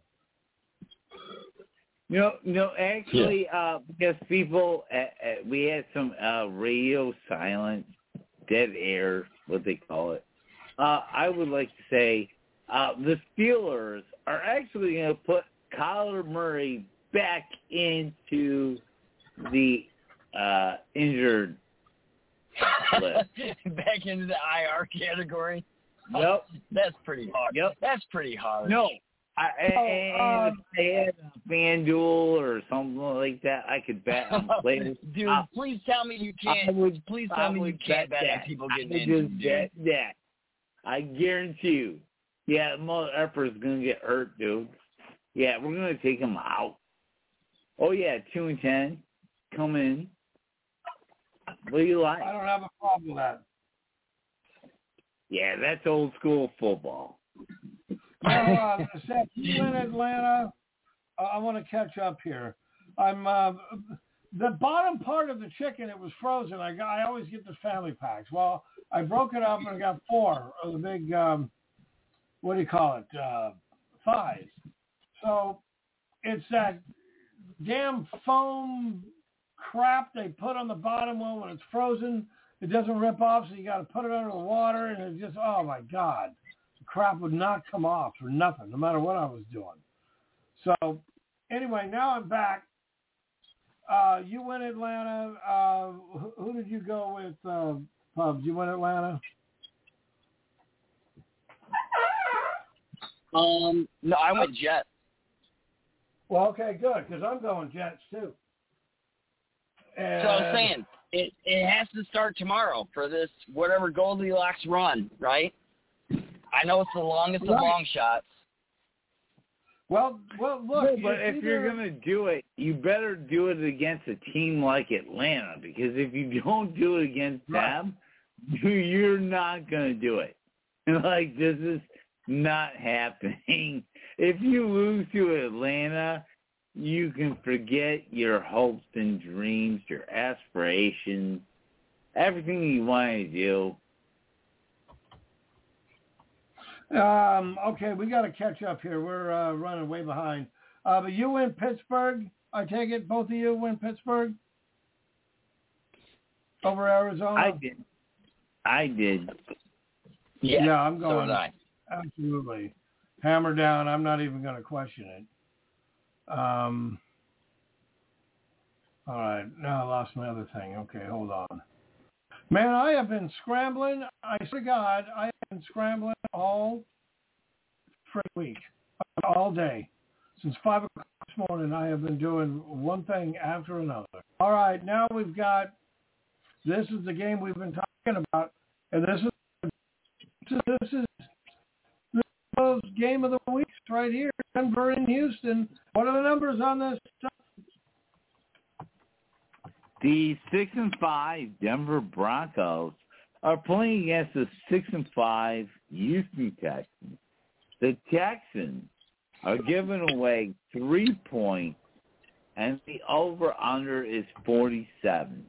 No, no, actually, uh, because people, uh, uh, we had some uh, radio silence, dead air, what they call it. Uh, I would like to say uh, the Steelers are actually going to put Kyler Murray back into the uh, injured list. Back into the I R category. Yep. That's pretty hard. Yep. That's pretty hard. No. I, and, Oh, and uh, if they had a FanDuel or something like that, I could bet on players. Dude, I, please tell me you can't. I would, please I tell me you would can't bet, that. on people I getting would injured, just dude. bet that. I guarantee you. Yeah, mother effer's gonna get hurt, dude. Yeah, we're gonna take him out. Oh yeah, two and ten, come in. What do you like? I don't have a problem with that. Yeah, that's old school football. Now, uh, Seth, you in Atlanta? Uh, I want to catch up here. I'm uh, the bottom part of the chicken. It was frozen. I got. I always get the family packs. Well, I broke it up and I got four of the big. Um, what do you call it? Uh, thighs. So it's that damn foam crap they put on the bottom one when it's frozen. It doesn't rip off, so you got to put it under the water, and it just, oh my God, the crap would not come off for nothing, no matter what I was doing. So anyway, now I'm back. Uh, you went Atlanta. Uh, who, who did you go with, uh, Pubs? You went Atlanta? Um, no, I went Jets. Well, okay, good, because I'm going Jets too. And So I'm saying it it has to start tomorrow for this whatever Goldilocks run, right? I know it's the longest of Right. long shots. Well, well, look. No, but Well, well, look. no, but Well, but it's if you're either- gonna do it, you better do it against a team like Atlanta, because if you don't do it against Right. them, you're not gonna do it. Like, this is not happening. If you lose to Atlanta, you can forget your hopes and dreams, your aspirations, everything you want to do. Um, okay, we got to catch up here. We're uh, running way behind. Uh, but you win Pittsburgh. I take it both of you win Pittsburgh over Arizona. I did. I did. Yeah, Yeah, I'm so going. did I. Absolutely. Hammer down. I'm not even going to question it. Um, all right. Now I lost my other thing. Okay, hold on. Man, I have been scrambling. I swear to God, I have been scrambling all freaking week, all day. Since five o'clock this morning, I have been doing one thing after another. All right, now we've got, this is the game we've been talking about, and this is, this is the game of the week right here, Denver and Houston. What are the numbers on this? The six and five Denver Broncos are playing against the six and five Houston Texans. The Texans are giving away three points, and the over/under is forty-seven.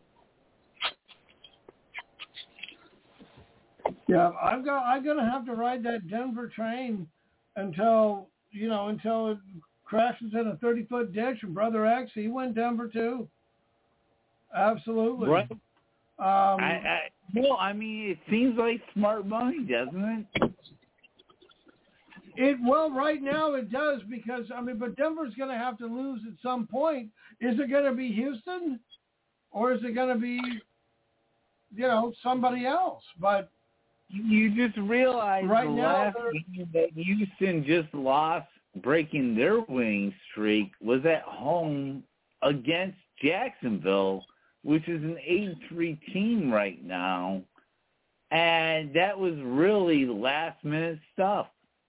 Yeah, I'm going. I'm going to have to ride that Denver train until you know until it crashes in a thirty-foot ditch. And Brother X, he went Denver too. Absolutely. Right. Um, I, I, well, I mean, it seems like smart money, doesn't it? It well, right now it does because I mean, but Denver's going to have to lose at some point. Is it going to be Houston, or is it going to be, you know, somebody else? But you just realize right the now last game that Houston just lost, breaking their winning streak, was at home against Jacksonville, which is an eight and three team right now, and that was really last minute stuff.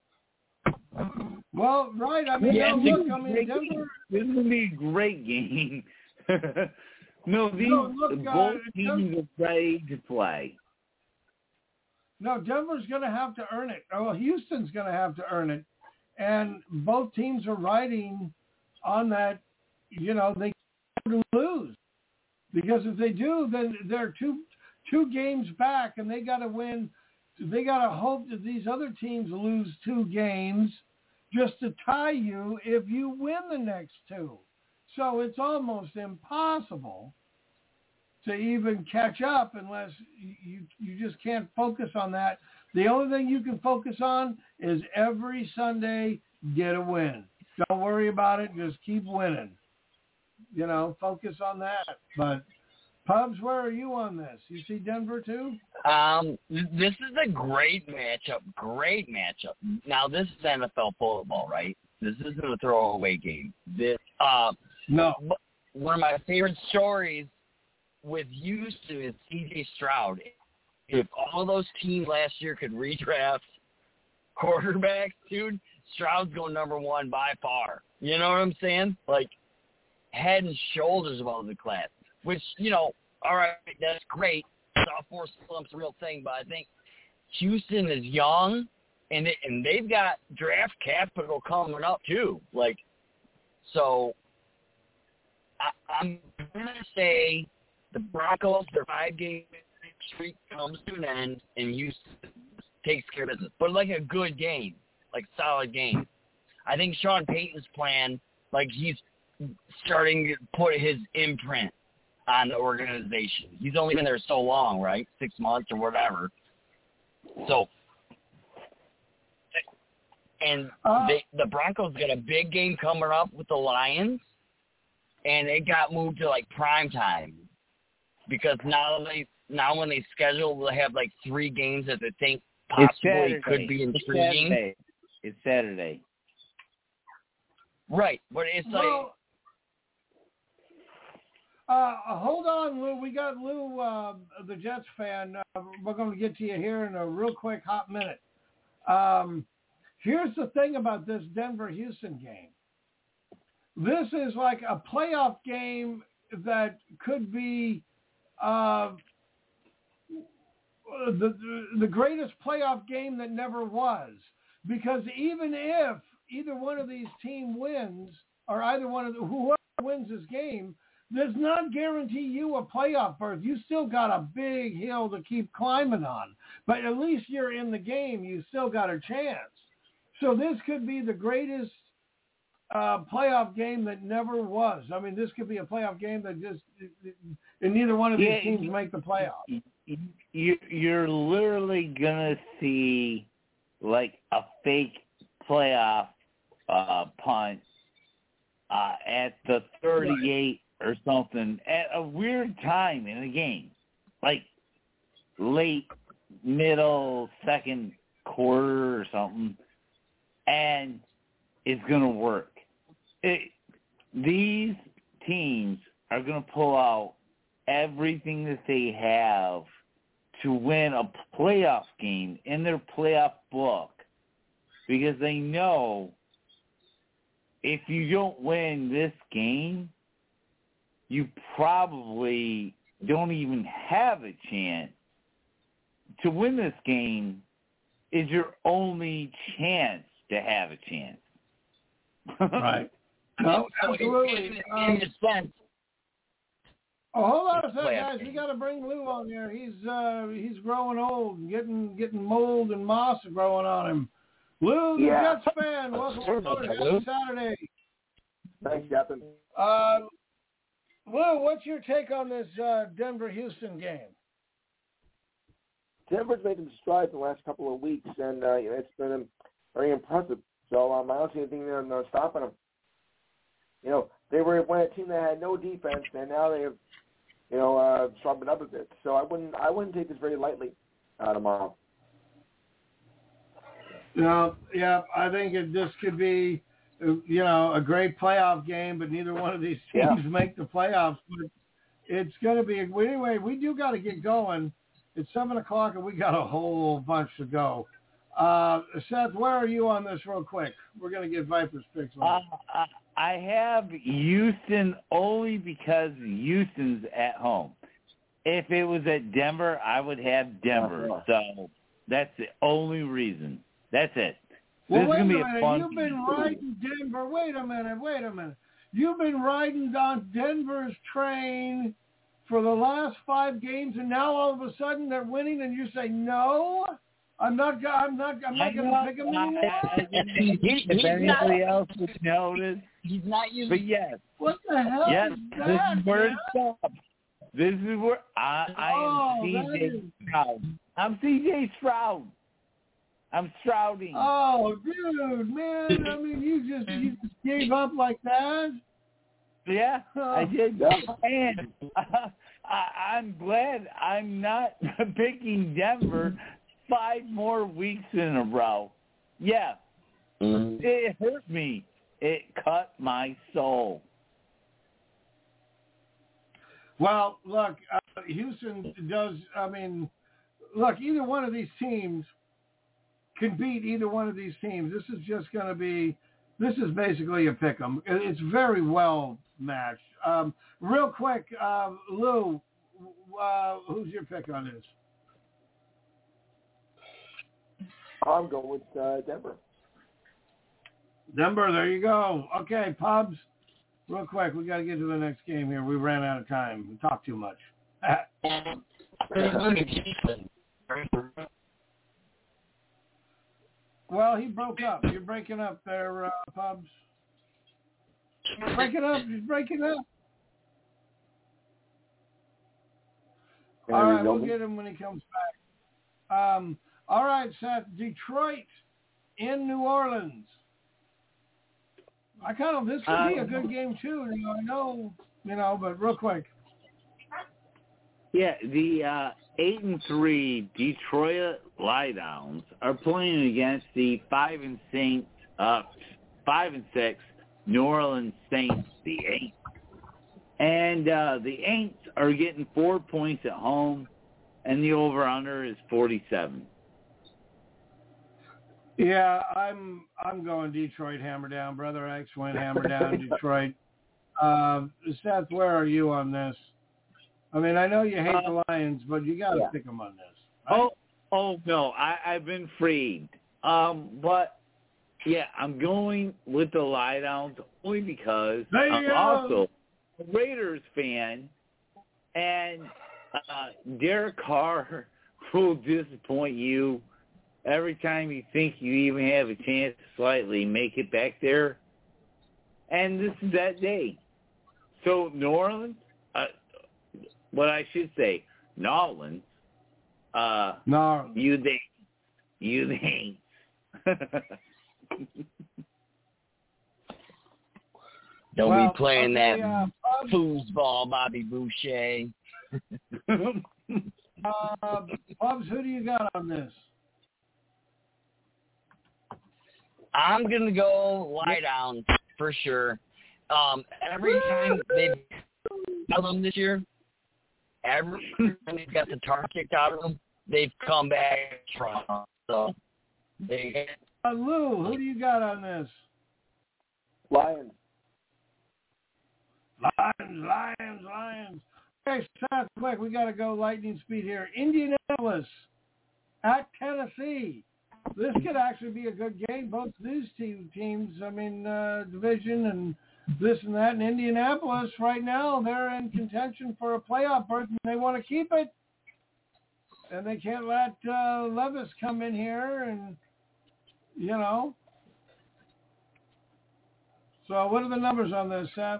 Well, right. I mean, Yeah, no, look, I mean, Denver. Game. This is gonna be a great game. no, these No, look, uh, both teams are ready to play. No, Denver's going to have to earn it. Well, Houston's going to have to earn it, and both teams are riding on that. You know, they can't lose because if they do, then they're two two games back, and they got to win. They got to hope that these other teams lose two games just to tie you if you win the next two. So it's almost impossible to even catch up unless you you just can't focus on that. The only thing you can focus on is every Sunday get a win. Don't worry about it. Just keep winning. You know, focus on that. But Pubs, where are you on this? You see Denver too? Um, this is a great matchup. Great matchup. Now, this is N F L football, right? This isn't a throwaway game. This, uh, No. One of my favorite stories with Houston is C J Stroud. If all those teams last year could redraft quarterbacks, dude, Stroud's going number one by far. You know what I'm saying? Like, head and shoulders above the class. Which, you know, all right, that's great. Sophomore slump's a real thing, but I think Houston is young, and it, and they've got draft capital coming up too. Like, so I, I'm gonna say the Broncos, their five-game streak comes to an end, and Houston takes care of business. But like a good game, like solid game. I think Sean Payton's plan, like he's starting to put his imprint on the organization. He's only been there so long, right? Six months or whatever. So, and Uh, they, the Broncos got a big game coming up with the Lions, and it got moved to like prime time because now they now when they schedule, they have like three games that they think possibly could be intriguing. It's Saturday. It's Saturday. Right, but it's like. Well, Uh, hold on, Lou. We got Lou, uh, the Jets fan. Uh, we're going to get to you here in a real quick hot minute. Um, Here's the thing about this Denver-Houston game. This is like a playoff game that could be uh, the, the greatest playoff game that never was. Because even if either one of these teams wins, or either one of the, whoever wins this game, does not guarantee you a playoff berth. You still got a big hill to keep climbing on. But at least you're in the game. You still got a chance. So this could be the greatest uh, playoff game that never was. I mean, this could be a playoff game that just, and neither one of these yeah, teams you, make the playoffs. You, you're literally going to see like a fake playoff uh, punt uh, at the thirty-eight right. or something at a weird time in the game, like late, middle, second quarter or something, and it's going to work. It, these teams are going to pull out everything that they have to win a playoff game in their playoff book, because they know if you don't win this game, you probably don't even have a chance. To win this game is your only chance to have a chance. Right. No, absolutely. In, in a sense. Oh, hold on a second, guys. We got to bring Lou on there. He's uh, he's growing old, and getting getting mold and moss growing on him. Lou, the Yeah. Jets fan, welcome to Happy Saturday. Thanks, Captain. Uh, Lou, what's your take on this uh, Denver-Houston game? Denver's made some strides in the last couple of weeks, and uh, it's been very impressive. So um, I don't see anything there no stopping them. You know, they were when a team that had no defense, and now they have, you know, uh, sharpened up a bit. So I wouldn't, I wouldn't take this very lightly uh, tomorrow. No, yeah, I think it, this could be, you know, a great playoff game, but neither one of these teams Yeah. make the playoffs. But it's going to be, anyway, we do got to get going. It's seven o'clock, and we got a whole bunch to go. Uh, Seth, where are you on this real quick? We're going to get Viper's picks on uh, I have Houston only because Houston's at home. If it was at Denver, I would have Denver. Uh-huh. So that's the only reason. That's it. Well, this wait is a gonna be minute. a fun You've been game. riding Denver. Wait a minute. Wait a minute. You've been riding on Denver's train for the last five games, and now all of a sudden they're winning, and you say no. I'm not. I'm not. I'm not going to pick them anymore. He- If he's anybody not- else would notice, He's not using. but yes, What the hell yes, is this that? is where it man? stops. This is where I, I Oh, am that C J is- Stroud. I'm C J Stroud. I'm Strouding. Oh, dude, man! I mean, you just you just gave up like that. Yeah, I did. Yeah. And I, I'm glad I'm not picking Denver five more weeks in a row. Yeah, Mm-hmm. it hurt me. It cut my soul. Well, look, uh, Houston does. I mean, look, either one of these teams can beat either one of these teams. This is just going to be. This is basically a pick 'em. It's very well matched. Um, real quick, uh, Lou, uh, who's your pick on this? I'm going with uh, Denver. Denver, there you go. Okay, Pubs, real quick, we got to get to the next game here. We ran out of time. We talked too much. Well, he broke up. You're breaking up there, uh, Pubs. You're breaking up. You're breaking up. Can I All right, rebuild we'll them? get him when he comes back. Um, all right, Seth. Detroit in New Orleans. I kind of this could be a good game too. You know, I know, you know, but real quick. Yeah, the uh, eight and three Detroit Lions are playing against the five and Saints, uh, five and six New Orleans Saints, the Aints, and uh, the Aints are getting four points at home, and the over under is forty-seven. Yeah, I'm I'm going Detroit hammer down. Brother X went hammer down Detroit. Uh, Seth, where are you on this? I mean, I know you hate uh, the Lions, but you got to yeah. pick them on this. Right? Oh, oh no, I, I've been freed. Um, but yeah, I'm going with the lie downs only because there I'm go. also a Raiders fan, and uh, Derek Carr will disappoint you every time you think you even have a chance to slightly make it back there. And this is that day. So New Orleans, uh, what I should say, Nolans, uh, no. you think, you think. Don't well, be playing okay, that uh, foosball, Bobby Boucher. uh, Bubs, who do you got on this? I'm going to go lie down for sure. Um, every time they've got them this year, every time they've got the tar kicked out of them, they've come back strong. So they uh, Lou, who do you got on this? Lions. Lions, Lions, Lions. Okay, Seth, quick, we got to go lightning speed here. Indianapolis at Tennessee. This could actually be a good game. Both these two teams, I mean, uh, division and this and that. In Indianapolis right now, they're in contention for a playoff berth, and they want to keep it. And they can't let uh, Levis come in here and, you know. So what are the numbers on this, Seth?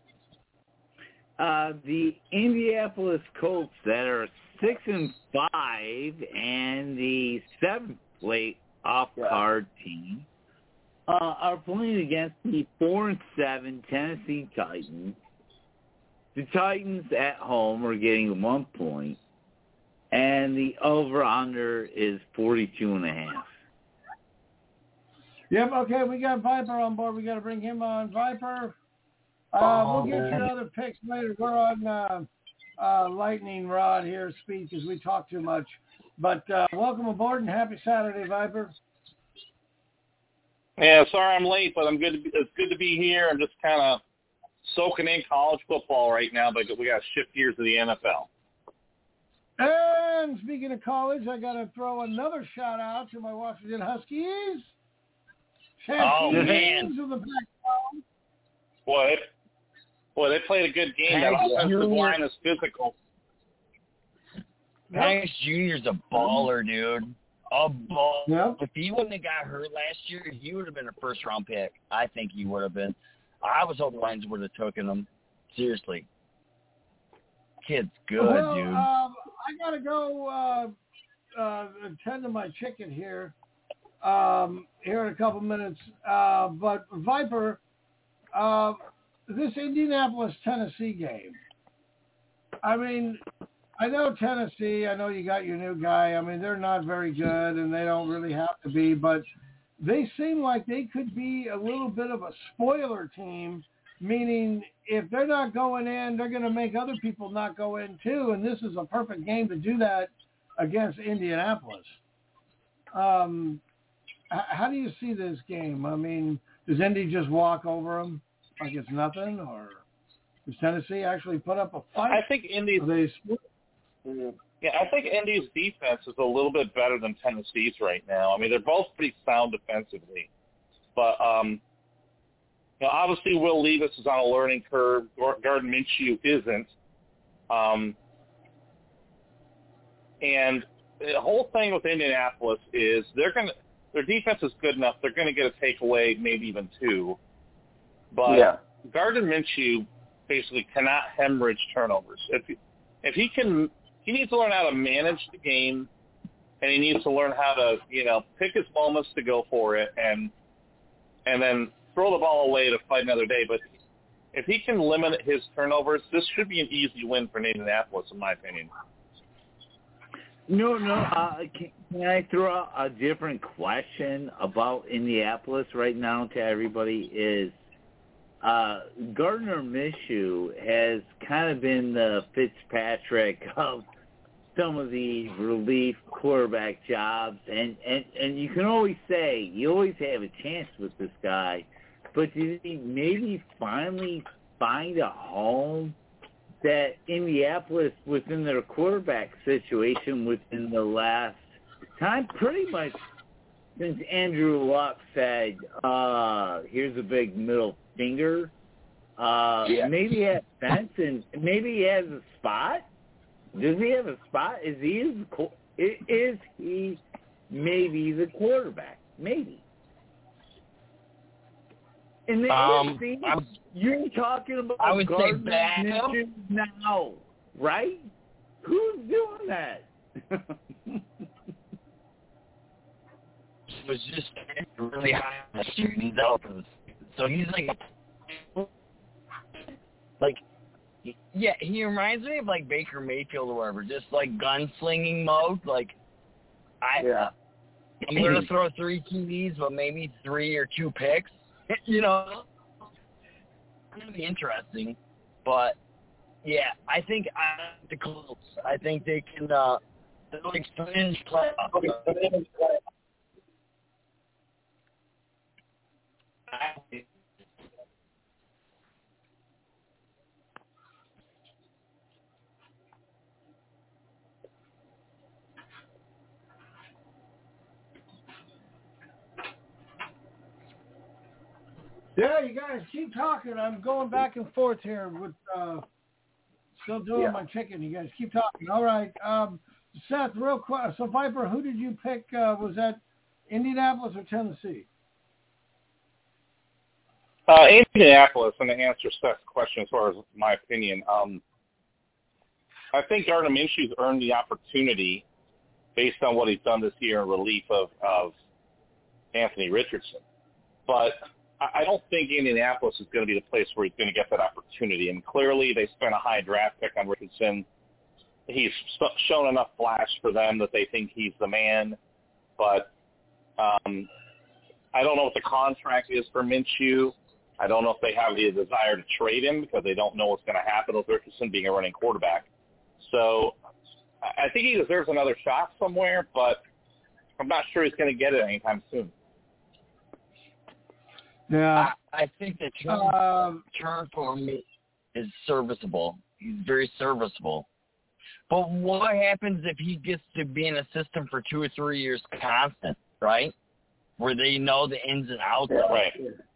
Uh, the Indianapolis Colts that are six and five and the seventh place off-card team uh, are playing against the four and seven Tennessee Titans. The Titans at home are getting one point, and the over/under is forty-two and a half. Yep. Okay, we got Viper on board. We got to bring him on. Viper. Uh, we'll get your other picks later. We're on uh, uh, lightning rod here, speed, because we talk too much. But uh, welcome aboard and happy Saturday, Viper. Yeah, sorry I'm late, but I'm good. To be, it's good to be here. I'm just kind of soaking in college football right now, but we got to shift gears to the N F L. And speaking of college, I got to throw another shout out to my Washington Huskies. Oh man! Of the Pac-twelve. Boy, boy, they played a good game. That offensive line is physical. Max Junior's a baller, dude. A ball. Yep. If he wouldn't have got hurt last year, he would have been a first-round pick. I think he would have been. I was hoping Lions would have taken him. Seriously. Kid's good, well, dude. Um, I got to go uh, uh, tend to my chicken here um, here in a couple minutes. Uh, but, Viper, uh, this Indianapolis-Tennessee game, I mean, I know Tennessee, I know you got your new guy. I mean, they're not very good, and they don't really have to be, but they seem like they could be a little bit of a spoiler team, meaning if they're not going in, they're going to make other people not go in too, and this is a perfect game to do that against Indianapolis. Um, how do you see this game? I mean, does Indy just walk over them like it's nothing, or does Tennessee actually put up a fight? I think Indy's they split? Yeah, I think Indy's defense is a little bit better than Tennessee's right now. I mean, they're both pretty sound defensively, but um, you know, obviously Will Levis is on a learning curve. Gardner Minshew isn't, um, and the whole thing with Indianapolis is they're going to their defense is good enough. They're going to get a takeaway, maybe even two, but yeah. Gardner Minshew basically cannot hemorrhage turnovers. If if he can. He needs to learn how to manage the game, and he needs to learn how to, you know, pick his moments to go for it, and and then throw the ball away to fight another day. But if he can limit his turnovers, this should be an easy win for Indianapolis, in my opinion. No, no. Uh, can, can I throw out a different question about Indianapolis right now to everybody? Is uh, Gardner Minshew has kind of been the Fitzpatrick of some of the relief quarterback jobs, and, and, and you can always say, you always have a chance with this guy, but did he maybe finally find a home that Indianapolis, within their quarterback situation within the last time, pretty much since Andrew Luck said, uh, here's a big middle finger, uh, Yeah. maybe he has sense, and maybe he has a spot? Does he have a spot? Is he is, is he maybe the quarterback? Maybe. In the Um, N F C, I'm- you're talking about I would say Gardner backup. Minshew now, right? Who's doing that? was just really high last year, and he's out for the season. So he's like, like, yeah, he reminds me of like Baker Mayfield or whatever, just like gunslinging mode. Like, I, Yeah. I'm gonna throw three T Ds, but maybe three or two picks. You know, it's gonna be interesting. But yeah, I think I, the Colts. I think they can. Uh, they'll experience playoffs. Yeah, you guys keep talking. I'm going back and forth here with uh, still doing Yeah. my chicken. You guys keep talking. All right. Um, Seth, real quick. So, Viper, who did you pick? Uh, was that Indianapolis or Tennessee? Uh, Indianapolis, and to answer Seth's question as far as my opinion, um, I think Gardner Minshew's earned the opportunity based on what he's done this year in relief of, of Anthony Richardson. But I, I don't think Indianapolis is going to be the place where he's going to get that opportunity. And clearly they spent a high draft pick on Richardson. He's shown enough flash for them that they think he's the man. But um, I don't know what the contract is for Minshew. I don't know if they have the desire to trade him because they don't know what's going to happen with Richardson being a running quarterback. So I think he deserves another shot somewhere, but I'm not sure he's going to get it anytime soon. Yeah. I, I think the turn, Um, turn for me is serviceable. He's very serviceable. But what happens if he gets to be an assistant for two or three years constant, right? Where they know the ins and outs of it. Right.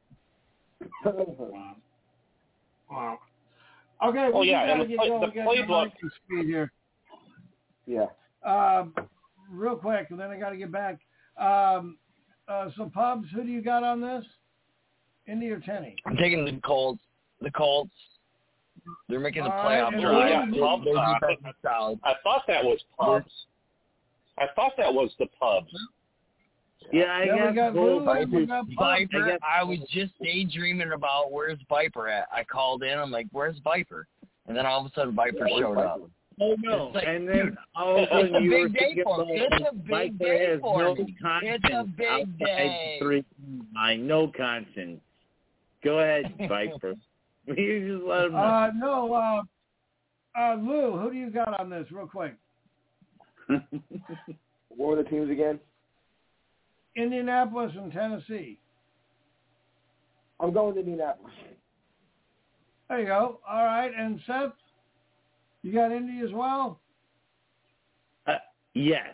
Wow. Wow. Okay. Oh, we yeah, gotta and the get play- going. the We gotta get playbook- back to speed here. Yeah. Um, real quick, and then I got to get back. Um, uh, so, Pubs, who do you got on this? Indy or Tenny? I'm taking the Colts. The Colts. They're making the All right, playoff and drive. who- Their Pubs, their uh, defense is solid. I thought that was Pubs. I thought that was the Pubs. Yeah, I Yeah, we got got both. Lou, we got Pubs. Viper, I got- I was just daydreaming about where's Viper at. I called in. I'm like, where's Viper? And then all of a sudden, Viper Yeah, showed where's up. Viper? Oh, no. It's like, and then dude, all of a it's sudden a you big were day thinking for about me. It's a big Viper day has for no me. conscience It's a big outside day. Three, I no conscience. Go ahead, Viper. You just let him know. Uh, no, uh, uh, Lou, who do you got on this, real quick? What were the teams again? Indianapolis and Tennessee. I'm going to Indianapolis. There you go. All right, and Seth, you got Indy as well? uh, yes.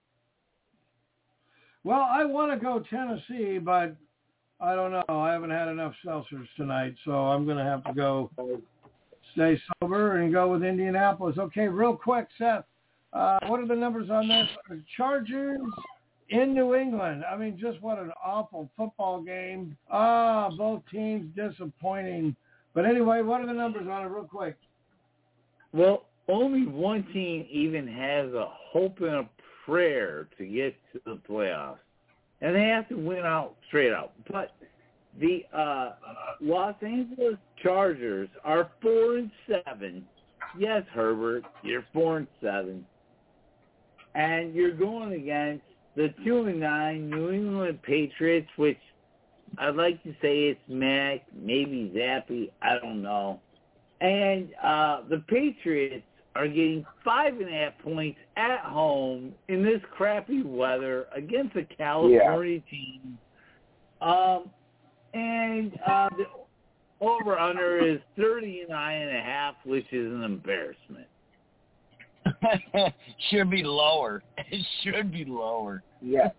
Well, I want to go Tennessee, but I don't know. I haven't had enough seltzers tonight, so I'm going to have to go stay sober and go with Indianapolis. Okay, real quick, Seth, uh, what are the numbers on this? Chargers in New England. I mean, just what an awful football game. Ah, both teams disappointing. But anyway, what are the numbers on it real quick? Well, only one team even has a hope and a prayer to get to the playoffs, and they have to win out straight out. But the uh, Los Angeles Chargers are four and seven. Yes, Herbert, you're four and seven, and you're going against the two and nine New England Patriots, which I'd like to say it's Mac, maybe Zappy, I don't know. And uh, the Patriots are getting five and a half points at home in this crappy weather against a California yeah. team. Um, and uh, the over-under is thirty-nine and a half, which is an embarrassment. Should be lower. It should be lower. Yeah.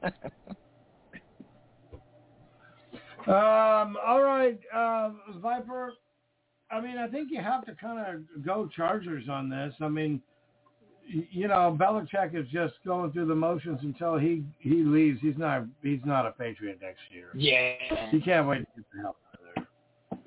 um. All right, uh, Viper. I mean, I think you have to kind of go Chargers on this. I mean, you know, Belichick is just going through the motions until he, he leaves. He's not he's not a Patriot next year. Yeah. He can't wait to get the hell out of there.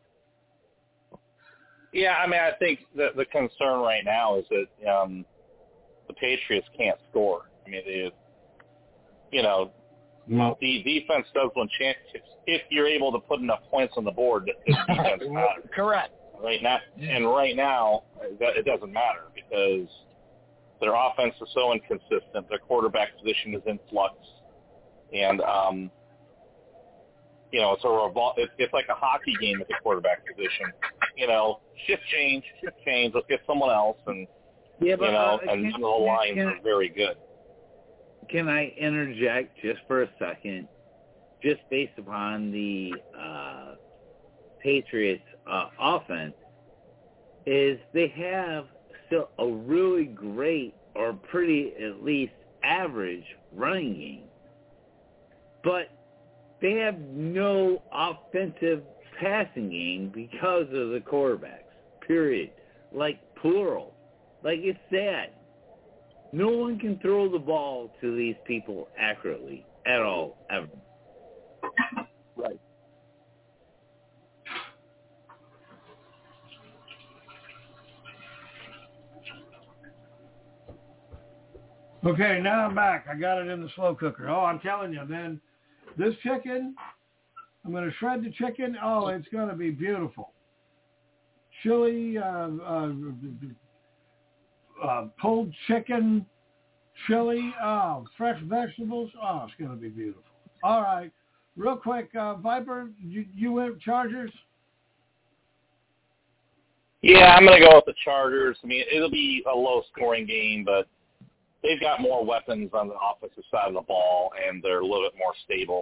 Yeah, I mean, I think the the concern right now is that um, the Patriots can't score. I mean, they, you know, no. the defense does win championships if you're able to put enough points on the board that the defense matters. Correct. Right now, and right now, it doesn't matter because their offense is so inconsistent. Their quarterback position is in flux, and um, you know, it's a revol- it's, it's like a hockey game at the quarterback position. You know, shift change, shift change. Let's get someone else, and yeah, but, you know, uh, and can, the lines can, are very good. Can I interject just for a second, just based upon the uh, Patriots' uh, offense? Is they have still a really great or pretty at least average running game, but they have no offensive passing game because of the quarterbacks, period. Like, plural. Like, it's sad. No one can throw the ball to these people accurately at all, ever. Right. Okay, now I'm back. I got it in the slow cooker. Oh, I'm telling you, man, this chicken, I'm going to shred the chicken. Oh, it's going to be beautiful. Chili, uh, uh, uh, pulled chicken, chili, oh, fresh vegetables. Oh, it's going to be beautiful. All right. Real quick, uh, Viper, you, you went Chargers? Yeah, I'm going to go with the Chargers. I mean, it'll be a low-scoring game, but they've got more weapons on the offensive side of the ball, and they're a little bit more stable.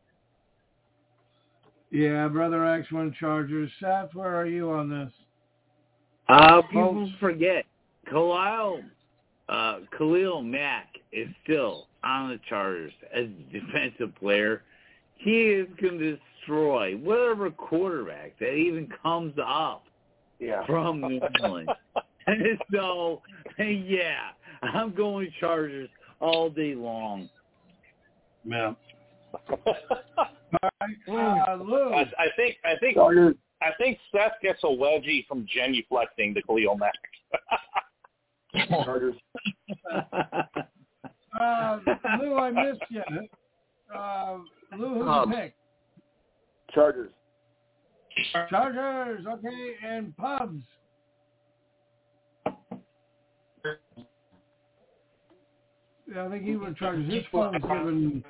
Yeah, Brother X went Chargers. Seth, where are you on this? Uh, people forget, Khalil, uh, Khalil Mack is still on the Chargers as a defensive player. He is going to destroy whatever quarterback that even comes up yeah. from New England. And so, yeah, I'm going Chargers all day long. Yeah. All right, uh, Lou. I, I think I think Chargers. I think Seth gets a wedgie from genuflecting to Khalil Mack. Chargers. uh, Lou, I missed you. Uh, Lou, who's Um, the pick? Chargers. Chargers, okay, and Pubs. Yeah, I think he went Chargers. His phone's giving.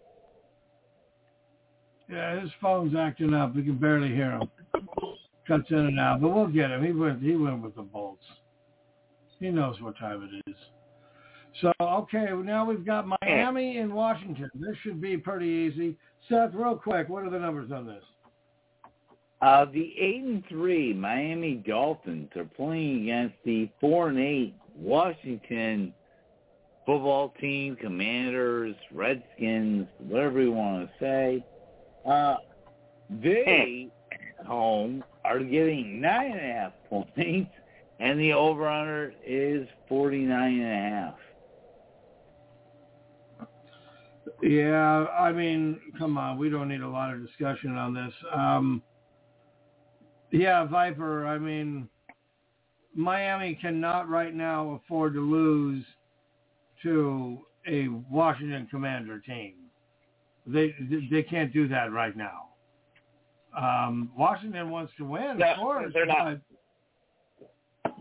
Yeah, his phone's acting up. We can barely hear him. Cuts in and out, but we'll get him. He went. He went with the Bolts. He knows what time it is. So okay, now we've got Miami and Washington. This should be pretty easy. Seth, real quick, what are the numbers on this? Uh, the eight and three Miami Dolphins are playing against the four and eight Washington football team, Commanders, Redskins, whatever you want to say. Uh, they at home are getting nine and a half points, and the over/under is forty-nine and a half. Yeah, I mean, come on, we don't need a lot of discussion on this. Um, yeah, Viper, I mean, Miami cannot right now afford to lose to a Washington Commander team. They they can't do that right now. Um, Washington wants to win, No, of course. they're not. But,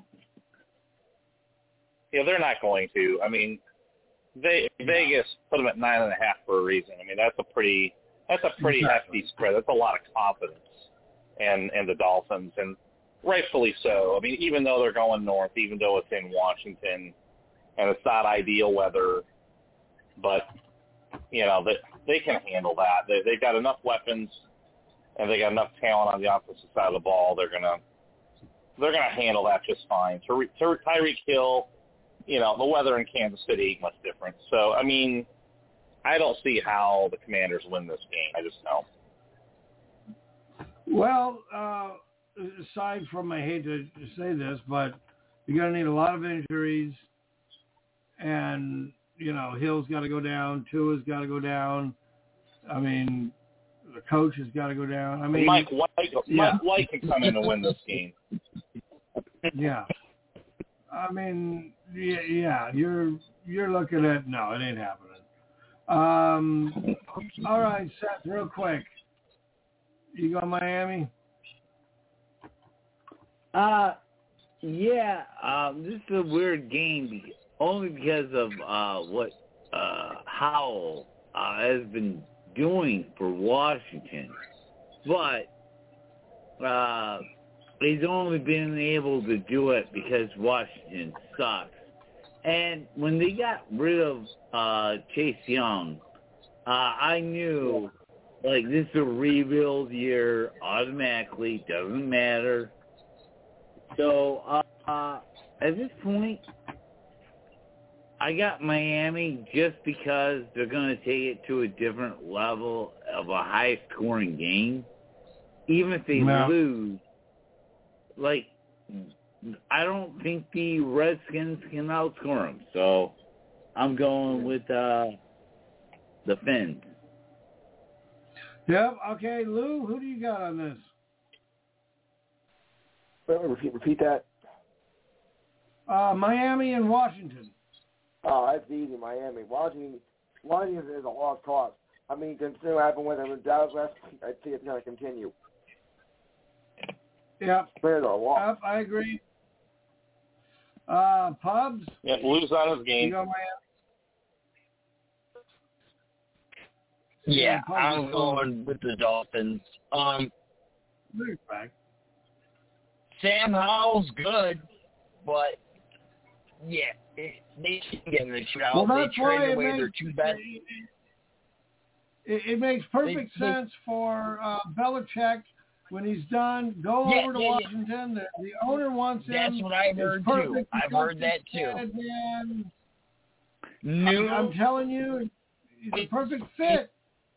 Yeah, they're not going to. I mean, they, Vegas put them at nine and a half for a reason. I mean, that's a pretty that's a pretty Exactly. hefty spread. That's a lot of confidence in in the Dolphins. And rightfully so. I mean, even though they're going north, even though it's in Washington and it's not ideal weather, but, you know, they, they can handle that. They, they've got enough weapons and they got enough talent on the opposite side of the ball. They're going to they're gonna handle that just fine. Tyre- Tyre- Tyreek Hill, you know, the weather in Kansas City ain't much different. So, I mean, I don't see how the Commanders win this game. I just don't. Well, uh, aside from, I hate to say this, but you're going to need a lot of injuries, and, you know, Hill's got to go down, Tua's got to go down. I mean, the coach has got to go down. I mean, Mike White, yeah. Mike White can come in and win this game. Yeah. I mean, yeah, yeah, you're you're looking at, no, it ain't happening. Um, all right, Seth, real quick. You go Miami? Uh, yeah, um, this is a weird game only because of uh, what uh, Howell uh, has been doing for Washington. But uh, he's only been able to do it because Washington sucks. And when they got rid of uh, Chase Young, uh, I knew, like, this is a rebuild year automatically, doesn't matter. So, uh, uh, at this point, I got Miami just because they're going to take it to a different level of a high-scoring game. Even if they no. lose, like, I don't think the Redskins can outscore them. So, I'm going with uh, the Fins. Yep. Okay, Lou, who do you got on this? Well, repeat, repeat that. Uh, Miami and Washington. Oh, that's easy, Miami. Washington, Washington is a lost cause. I mean, considering what happened with them in Dallas last week, I think it's going to continue. Yep. Players are lost. Yep, I agree. Uh, Pubs? Yeah, lose on his You game. go Miami? Yeah, Yeah, I'm going with the Dolphins. Um, Back. Sam Howell's good, but yeah, it, they should get in the shootout. Well, they that's why traded it away makes, their two best. It, it makes perfect They- they- sense for uh, Belichick when he's done. Go Yeah, over to yeah, yeah. Washington. The, the owner wants him. That's what I've It's heard too. perfect. I've heard that too. Kid, man. New, I'm, I'm telling you, he's a perfect fit.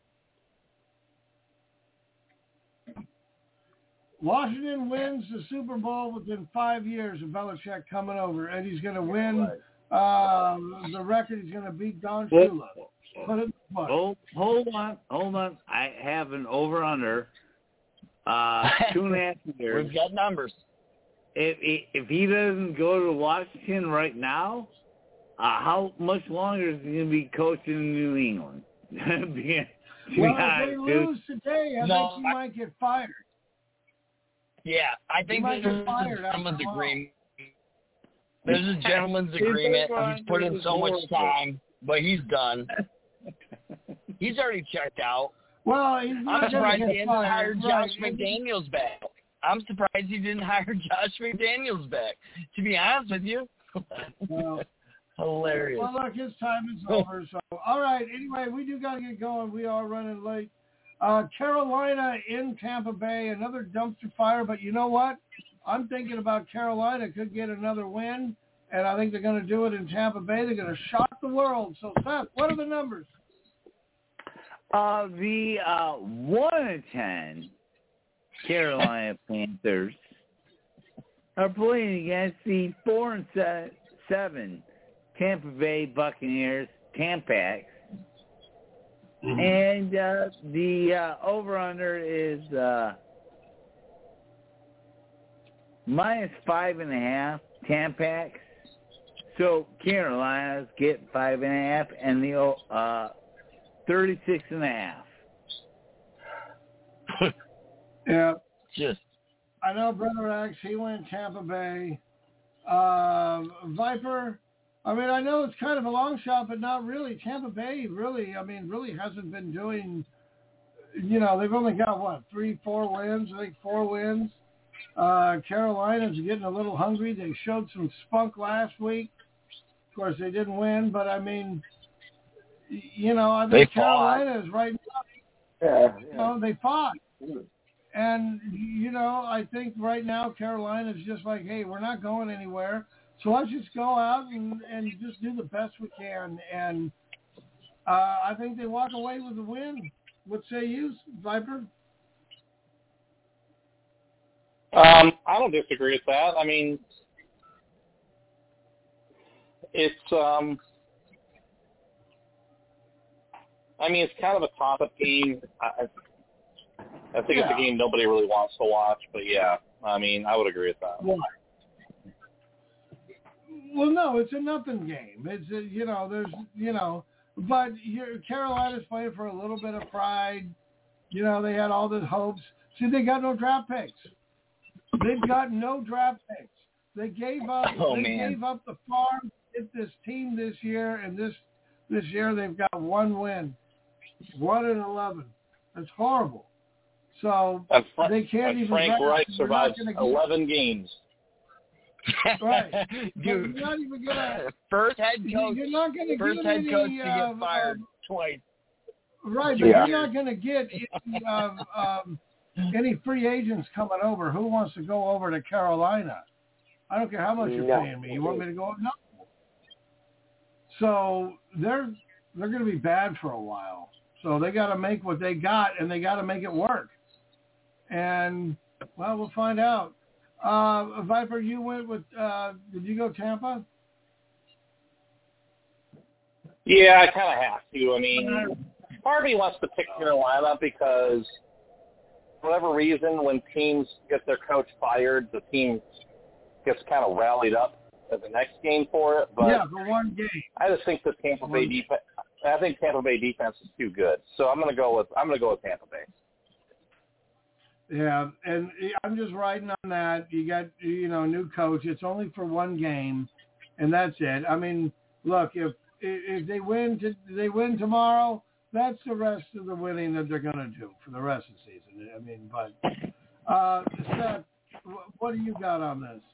Washington wins the Super Bowl within five years of Belichick coming over, and he's going to win uh, the record. He's going to beat Don Shula. Put it in the book. Hold, hold on, hold on. I have an over-under, uh, two and a half years. We've got numbers. If, if he doesn't go to Washington right now, uh, how much longer is he going to be coaching in New England? be, Well, yeah, if they lose today, I No, think he I- might get fired. Yeah, I think might there's get a fired gentleman's after a while. agreement. There's a gentleman's His agreement. over-under He's put in was so much horrible. time, but he's done. He's already checked out. Well, he's not I'm going surprised to he get hasn't fired. hired Right. Josh McDaniels back. I'm surprised he didn't hire Josh McDaniels back, to be honest with you. Well, Hilarious. well, look, his time is over. So, all right. Anyway, we do got to get going. We are running late. Uh, Carolina in Tampa Bay, another dumpster fire. But you know what? I'm thinking about Carolina could get another win, and I think they're going to do it in Tampa Bay. They're going to shock the world. So, Seth, what are the numbers? Uh, the uh, one and ten Carolina Panthers are playing against the four and se- seven Tampa Bay Buccaneers, Tampax. Mm-hmm. And uh, the uh, over-under is uh, minus five and a half, Tampax. So Carolina's get five and a half, and the uh, thirty-six and a half. Yeah. Just I know Brother X, he went Tampa Bay. Uh, Viper, I mean, I know it's kind of a long shot, but not really. Tampa Bay really, I mean, really hasn't been doing, you know, they've only got, what, three, four wins? I think four wins. Uh, Carolina's getting a little hungry. They showed some spunk last week. Of course, they didn't win, but I mean, you know, I think They Carolina is right now. Yeah, You yeah. know, they fought. And, you know, I think right now Carolina's just like, hey, we're not going anywhere. So let's just go out and, and just do the best we can. And uh, I think they walk away with the win. What say you, Viper? Um, I don't disagree with that. I mean, it's um, I mean, it's kind of a toss-up game. I, I think Yeah. it's a game nobody really wants to watch, but yeah, I mean, I would agree with that. Well, well no, it's a nothing game. It's a, you know, there's you know, but you're, Carolina's playing for a little bit of pride. You know, they had all the hopes. See, they got no draft picks. They've got no draft picks. They gave up. Oh, they man. gave up the farm to get this team this year, and this this year they've got one win, one and eleven. That's horrible. So And, Fra- they can't and even. Frank rest. Reich They're not survived gonna get- eleven games. Right. But Dude, you're not even gonna. first head coach, You're not gonna first get head any, coach to get uh, fired uh, twice. Right, but Yeah. you're not going to get any, uh, um, any free agents coming over. Who wants to go over to Carolina? I don't care how much you're No. paying me. You want me to go? No. So they're they're going to be bad for a while. So they got to make what they got, and they got to make it work. And well, we'll find out. Uh, Viper, you went with. Uh, did you go Tampa? Yeah, I kind of have to. I mean, part of me wants to pick Carolina because, for whatever reason, when teams get their coach fired, the team gets kind of rallied up at the next game for it. But Yeah, for one game. I just think the Tampa Bay defense. I think Tampa Bay defense is too good, so I'm going to go with I'm going to go with Tampa Bay. Yeah, and I'm just riding on that. You got, you know, new coach. It's only for one game, and that's it. I mean, look, if if they win, to, they win tomorrow. That's the rest of the winning that they're going to do for the rest of the season. I mean, but uh, Seth, what do you got on this?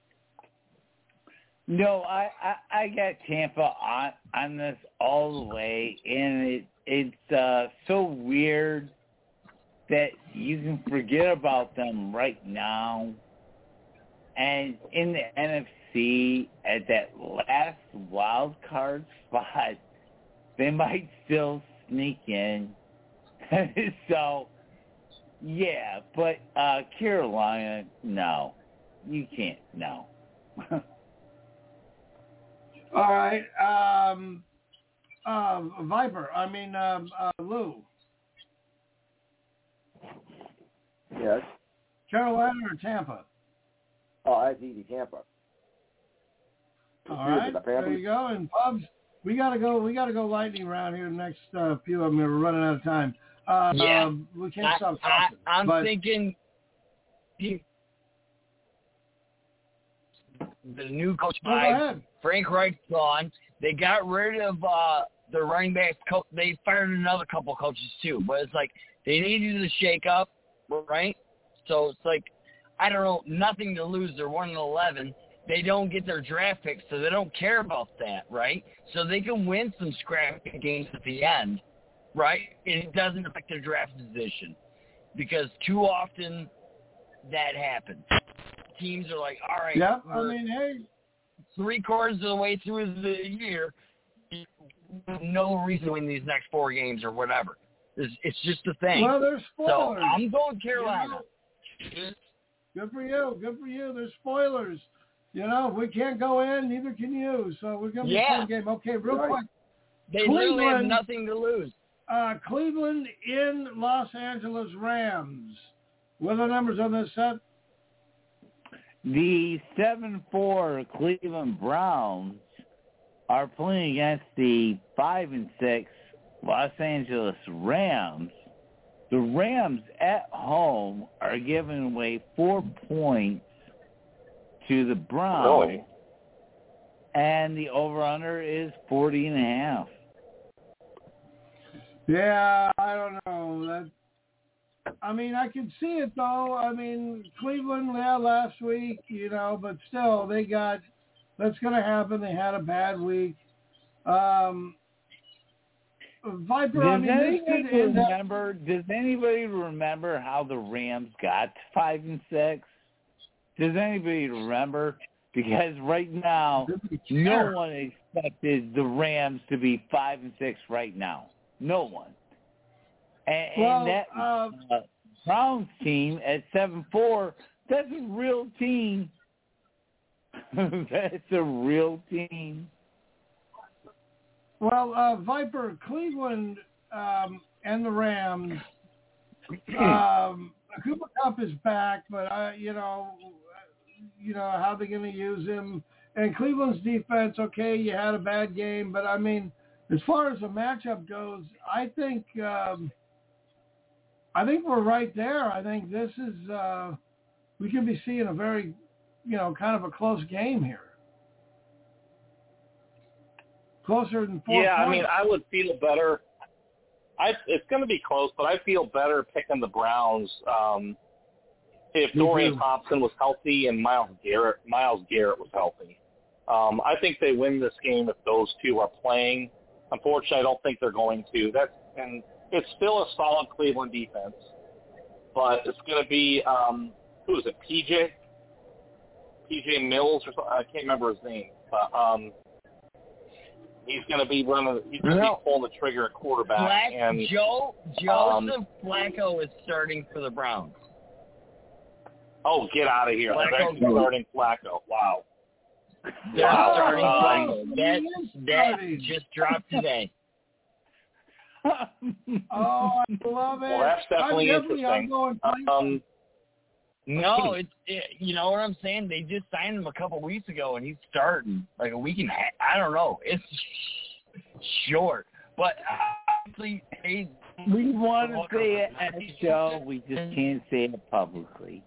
No, I, I, I got Tampa on, on this all the way, and it it's uh, so weird that you can forget about them right now. And in the N F C, at that last wild card spot, they might still sneak in. So, yeah, but uh, Carolina, no. You can't, no. All right, um, uh, Viper. I mean, um, uh, Lou. Yes. Carolina or Tampa? Oh, that's easy, Tampa. All right, there you go. And Bubs, we gotta go. We gotta go lightning round here. The next uh, few of them, we're running out of time. Uh, Yeah. um, we can't I, stop I, talking. I'm but, thinking the the new coach No, go by ahead. Frank Reich's gone. They got rid of uh, the running back coach. They fired another couple coaches too. But it's like they needed to shake up, right? So it's like, I don't know, nothing to lose. They're one and eleven. They don't get their draft picks, so they don't care about that, right? So they can win some scrappy games at the end, right? And it doesn't affect their draft position because too often that happens. Teams are like, all right, Yeah, I we're mean, hey, three quarters of the way through the year, no reason to win these next four games or whatever. It's, it's just a thing. well, there's So spoilers. I'm going Carolina. Good for you. Good for you. There's spoilers. You know, if we can't go in, neither can you. So we're going to be Yeah. a fun game. Okay, real Right. quick. They literally have Cleveland- nothing to lose. Uh, Cleveland in Los Angeles Rams. What are the numbers on this set? The seven four Cleveland Browns are playing against the five and six Los Angeles Rams. The Rams at home are giving away four points to the Browns. Really? And the over-under is forty and a half. Yeah, I don't know. That I mean, I can see it though. I mean, Cleveland, yeah, last week, you know, but still, they got. That's going to happen. They had a bad week. Um, Viper. Does I mean, this anybody could end up- remember? Does anybody remember how the Rams got to five and six? Does anybody remember? Because right now, no one expected the Rams to be five and six right now. No one. And, Well, and that uh, uh, Browns team at seven four, that's a real team. That's a real team. Well, uh, Viper, Cleveland um, and the Rams. Um, Cooper Kupp is back, but I, you know, you know how they're going to use him. And Cleveland's defense, okay, you had a bad game, but I mean, as far as the matchup goes, I think um, I think we're right there. I think this is uh, we could be seeing a very, you know, kind of a close game here. Closer than four Yeah, points. I mean, I would feel better. I, it's going to be close, but I feel better picking the Browns um, if Dorian Thompson was healthy and Myles Garrett Myles Garrett was healthy. Um, I think they win this game if those two are playing. Unfortunately, I don't think they're going to. That's and it's still a solid Cleveland defense, but it's going to be um, who is it? P J P J Mills or something. I can't remember his name, but um, he's going to be running. He's going to No. be pulling the trigger at quarterback. Black, and Joe Joseph um, Flacco is starting for the Browns. oh, get out of here! Flacco. They're actually starting Flacco. Wow. They're Wow. starting Um, Flacco. That that starting. just dropped today. Oh, I love it. Well, that's definitely I'm definitely I'm interesting. going Um, No, it's it, you know what I'm saying. They just signed him a couple weeks ago, and he's starting like a week and a half. I don't know. It's short, but honestly, they, We want to say it at the show. We just can't say it publicly.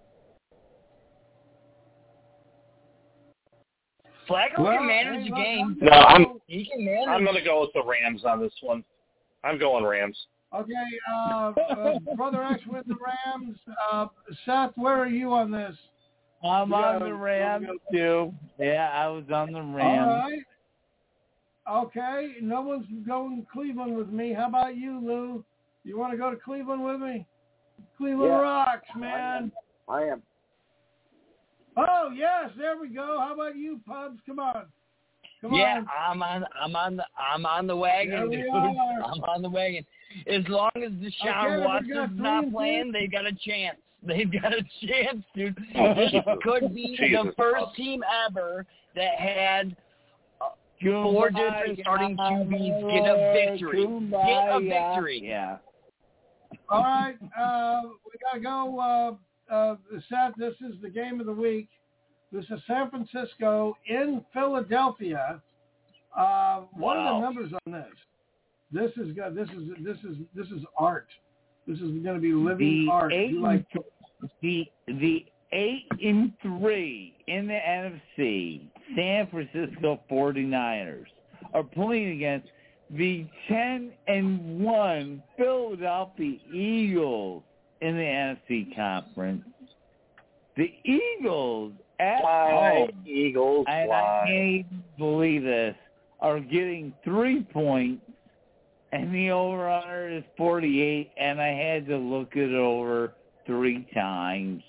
Flacco Well, can manage hey, a look, game. No, I'm He can manage. I'm going to go with the Rams on this one. I'm going Rams. Okay, uh, uh, Brother X with the Rams. Uh, Seth, where are you on this? I'm Yeah, on the Rams too. Yeah, I was on the All Rams. right. Okay, no one's going to Cleveland with me. How about you, Lou? You want to go to Cleveland with me? Cleveland Yeah. rocks, man. I am. Oh yes, there we go. How about you, Pubs? Come on, come yeah, on. I'm on. I'm on the. I'm on the wagon, There we dude. are. I'm on the wagon. As long as Deshaun Okay, we got Watson's three not and playing, they got a chance. They've got a chance, dude. This could be the Jesus. first team ever that had uh, four different starting Q Bs get a victory. Get a victory. Yeah. All right, uh, we gotta go. Uh, uh, Seth, this is the game of the week. This is San Francisco in Philadelphia. Uh, what are the Wow. numbers on this? This is good. This is this is this is art. This is going to be living The art. eight You like the the eight and three in the N F C San Francisco forty-niners are playing against the ten and one Philadelphia Eagles in the N F C conference. The Eagles at Fly, home, Eagles, and fly. I can't even believe this, are getting three points, and the over-under is forty-eight, and I had to look it over three times.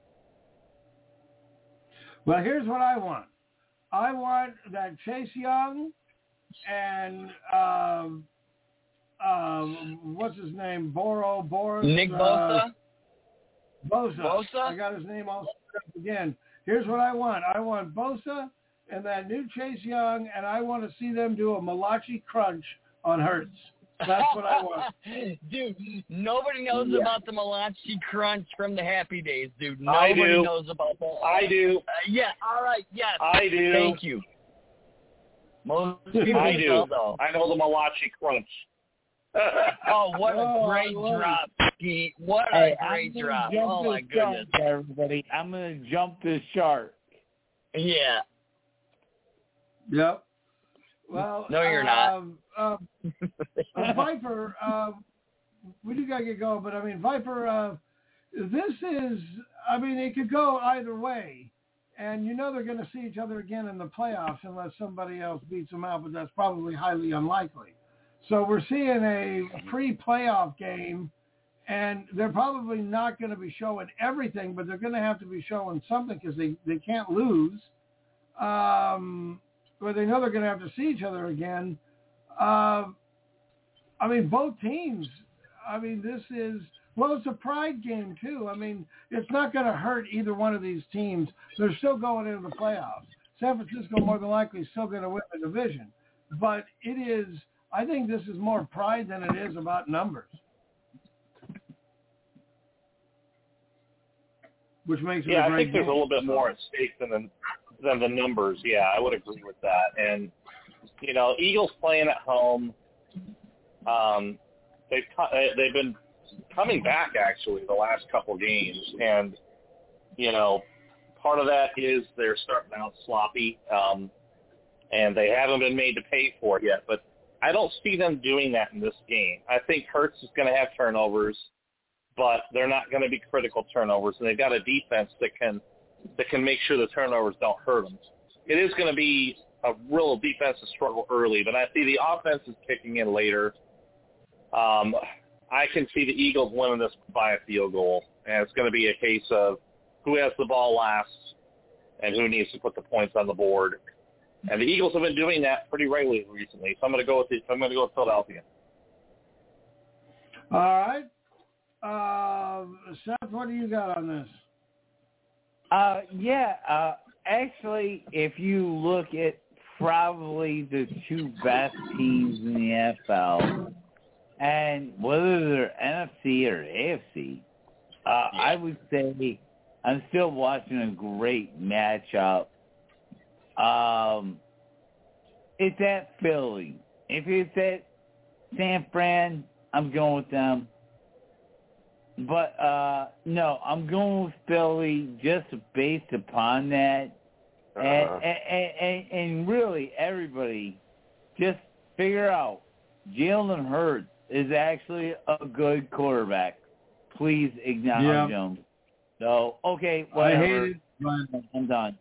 Well, here's what I want. I want that Chase Young and um, um, what's his name? Boro Boris. Nick Bosa. Uh, Bosa. Bosa? I got his name all screwed up again. Here's what I want. I want Bosa and that new Chase Young, and I want to see them do a Malachi crunch on Hurts. That's what I want. Dude, nobody knows Yeah. about the Malachi Crunch from the Happy Days, dude. I Nobody do. knows about that. I do. Uh, yeah, all right, yes. I do. Thank you. Most people I do. don't, though. I know the Malachi Crunch. Oh, what a Oh, great I love drop, Pete. What Hey, a great I'm gonna drop. jump Oh, the my goodness. shark, everybody. I'm going to jump the shark. Yeah. Yep. Well, No, you're not. um, um, uh, Viper, uh, we do got to get going, but I mean, Viper, uh, this is, I mean, it could go either way. And you know they're going to see each other again in the playoffs unless somebody else beats them out, but that's probably highly unlikely. So we're seeing a pre-playoff game, and they're probably not going to be showing everything, but they're going to have to be showing something because they, they can't lose. Um, but they know they're going to have to see each other again. Uh, I mean, both teams, I mean, this is, well, it's a pride game, too. I mean, it's not going to hurt either one of these teams. They're still going into the playoffs. San Francisco, more than likely, is still going to win the division. But it is, I think this is more pride than it is about numbers. Which makes it yeah, a great I think there's game. a little bit more at stake than the, than the numbers. Yeah, I would agree with that. And, you know, Eagles playing at home, um, they've, they've been coming back, actually, the last couple games. And, you know, part of that is they're starting out sloppy, um, and they haven't been made to pay for it yet. But I don't see them doing that in this game. I think Hurts is going to have turnovers, but they're not going to be critical turnovers, and they've got a defense that can that can make sure the turnovers don't hurt them. It is going to be a real defensive struggle early, but I see the offense is kicking in later. Um, I can see the Eagles winning this by a field goal, and it's going to be a case of who has the ball last and who needs to put the points on the board. And the Eagles have been doing that pretty regularly recently, so I'm going to go with the, I'm going to go with Philadelphia. All right. Uh, Seth, what do you got on this? Uh, yeah, uh, actually, if you look at probably the two best teams in the N F L, and whether they're N F C or A F C, uh, yeah. I would say I'm still watching a great matchup. Um, it's at Philly. If it's at San Fran, I'm going with them. But, uh, no, I'm going with Philly just based upon that. Uh-huh. And, and, and, and really, everybody, just figure out Jalen Hurts is actually a good quarterback. Please acknowledge yep. him. So, okay, whatever. I hate it, but I'm done.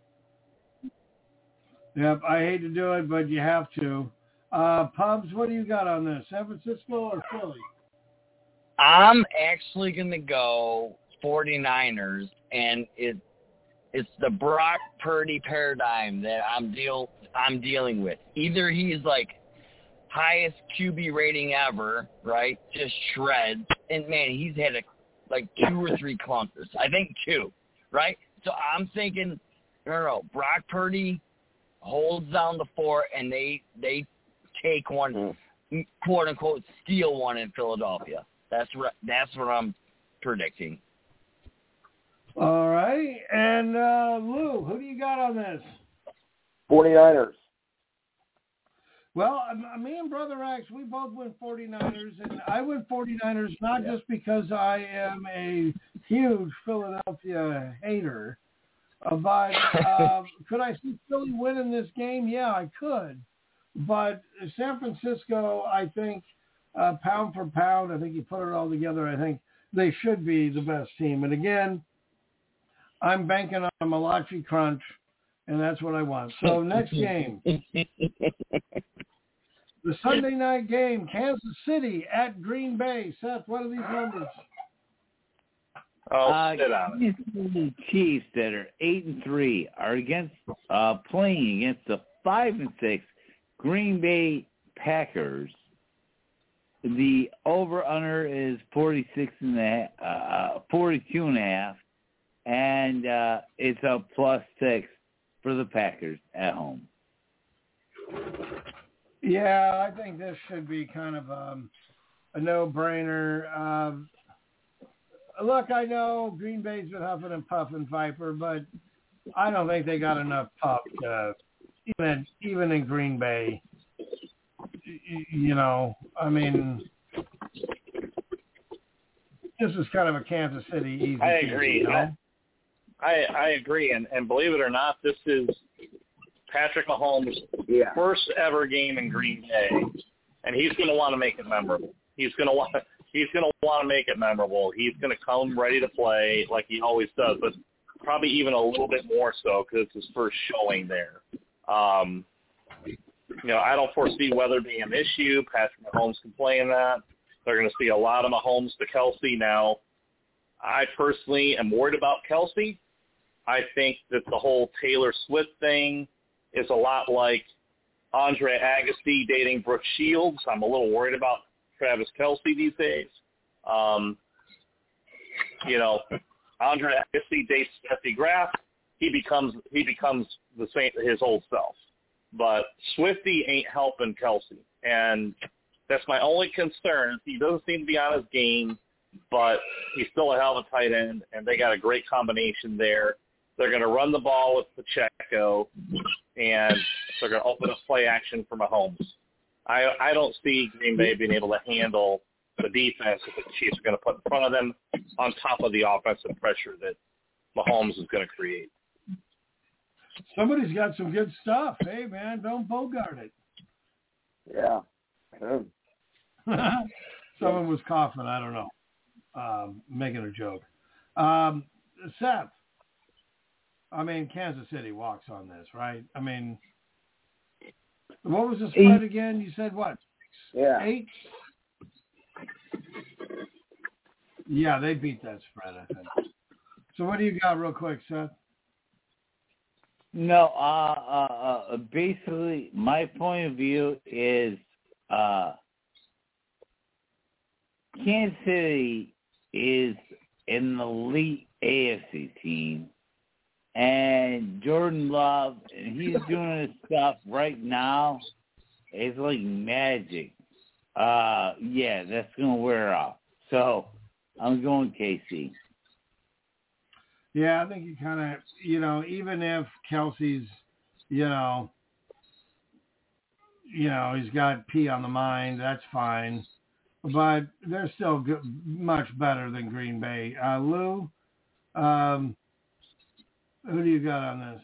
Yep, I hate to do it, but you have to. Uh, Pubs, what do you got on this? San Francisco or Philly? I'm actually going to go 49ers, and it it's the Brock Purdy paradigm that I'm deal I'm dealing with. Either he's like highest Q B rating ever, right? Just shreds, and man, he's had a, like two or three clunkers. I think two, right? So I'm thinking, no, no, no, Brock Purdy holds down the fort, and they they take one, mm. quote unquote, steal one in Philadelphia. That's what that's what I'm predicting. All right. And uh, Lou, who do you got on this? 49ers. Well, me and Brother X, we both went 49ers, and I went 49ers not yeah. just because I am a huge Philadelphia hater, uh, but uh, could I see Philly winning this game? Yeah, I could. But San Francisco, I think, Uh, pound for pound, I think you put it all together, I think they should be the best team. And again, I'm banking on a Malachi crunch, and that's what I want. So next game, the Sunday night game, Kansas City at Green Bay. Seth, what are these numbers? Oh, uh, the Chiefs that are eight and three are against uh, playing against the five and six Green Bay Packers. The over-under is forty-six and a half, uh, forty-two and a half, and uh, it's a plus six for the Packers at home. Yeah, I think this should be kind of um, a no-brainer. Um, look, I know Green Bay's been huffing and puffing, Viper, but I don't think they got enough puff to, even even in Green Bay. You know, I mean, this is kind of a Kansas City easy. I agree. Season, you know? I, I agree, and, and believe it or not, this is Patrick Mahomes' yeah. first ever game in Green Bay, and he's going to want to make it memorable. He's going to want he's going to want to make it memorable. He's going to come ready to play like he always does, but probably even a little bit more so because it's his first showing there. Um, you know, I don't foresee weather being an issue. Patrick Mahomes can play in that. They're going to see a lot of Mahomes to Kelsey. Now, I personally am worried about Kelsey. I think that the whole Taylor Swift thing is a lot like Andre Agassi dating Brooke Shields. I'm a little worried about Travis Kelsey these days. Um, you know, Andre Agassi dates Steffi Graf. He becomes he becomes the same his old self. But Swifty ain't helping Kelsey, and that's my only concern. He doesn't seem to be on his game, but he's still a hell of a tight end, and they got a great combination there. They're going to run the ball with Pacheco, and they're going to open up play action for Mahomes. I, I don't see Green Bay being able to handle the defense that the Chiefs are going to put in front of them on top of the offensive pressure that Mahomes is going to create. Somebody's got some good stuff. Hey, man, don't bogart it. Yeah. Someone was coughing. I don't know. Um, making a joke. Um, Seth, I mean, Kansas City walks on this, right? I mean, what was the spread again? You said what? Yeah. Eight? Yeah, they beat that spread, I think. So what do you got real quick, Seth? No, uh, uh, uh, basically, my point of view is uh, Kansas City is an elite A F C team, and Jordan Love, and he's doing his stuff right now. It's like magic. Uh, yeah, that's going to wear off. So I'm going K C. Yeah, I think you kind of, you know, even if Kelsey's, you know, you know, he's got P on the mind, that's fine. But they're still good, much better than Green Bay. Uh, Lou, um, who do you got on this?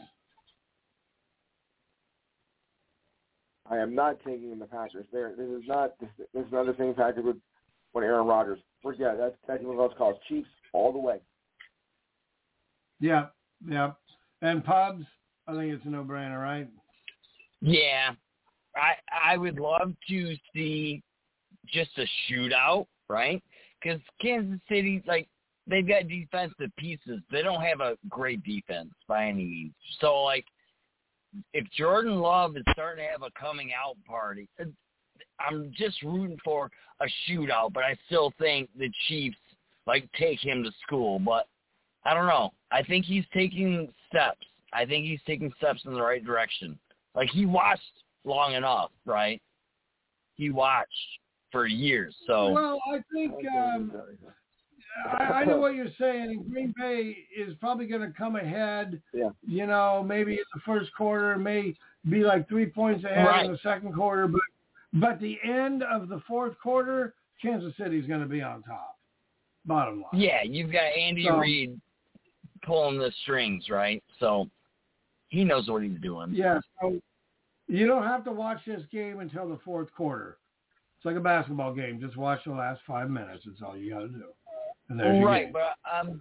I am not taking the Packers. There, this is not this, this is not the same Packers with when Aaron Rodgers. Forget that's that's what else calls Chiefs all the way. Yeah, yeah. And Pubs, I think it's a no-brainer, right? Yeah. I I would love to see just a shootout, right? Because Kansas City, like, they've got defensive pieces. They don't have a great defense by any means. So, like, if Jordan Love is starting to have a coming-out party, I'm just rooting for a shootout, but I still think the Chiefs, like, take him to school. But I don't know. I think he's taking steps. I think he's taking steps in the right direction. Like, he watched long enough, right? He watched for years. So well, I think um, I, I know what you're saying. Green Bay is probably going to come ahead. Yeah. You know, maybe in the first quarter, may be like three points ahead right. in the second quarter, but but the end of the fourth quarter, Kansas City's going to be on top. Bottom line. Yeah, you've got Andy so, Reid pulling the strings, right? So he knows what he's doing. Yeah. So you don't have to watch this game until the fourth quarter. It's like a basketball game. Just watch the last five minutes. That's all you got to do. And there's your right, game. but um,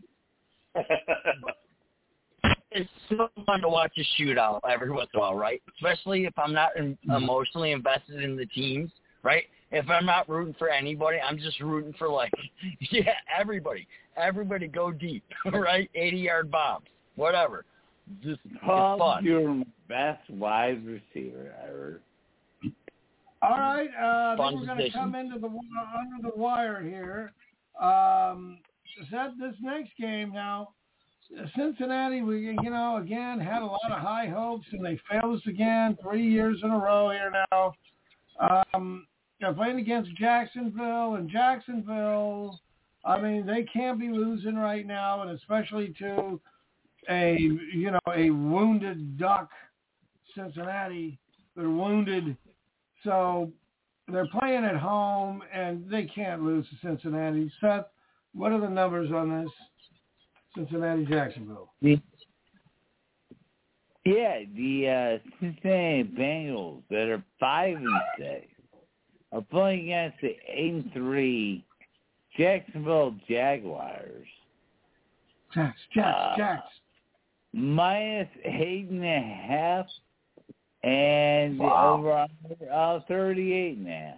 it's so fun to watch a shootout every once in a while, right? Especially if I'm not in, emotionally invested in the teams, right? If I'm not rooting for anybody, I'm just rooting for, like, yeah, everybody. Everybody go deep, right? eighty-yard bombs, whatever. Just Paul, it's fun. You're my best wide receiver ever. All right, uh, I Fun think we're going to position. come into the under the wire here. Um, that this next game now, Cincinnati, we you know again had a lot of high hopes and they failed us again three years in a row here now. Um, they're playing against Jacksonville, and Jacksonville, I mean, they can't be losing right now, and especially to a you know a wounded duck, Cincinnati. They're wounded. So they're playing at home, and they can't lose to Cincinnati. Seth, what are the numbers on this Cincinnati-Jacksonville? Yeah, the uh, Cincinnati Bengals that are five and six are playing against the eight and three Jacksonville Jaguars. Jacks, Jacks, Uh, Jacks. Minus eight and a half, and Wow. over uh, thirty-eight and a half.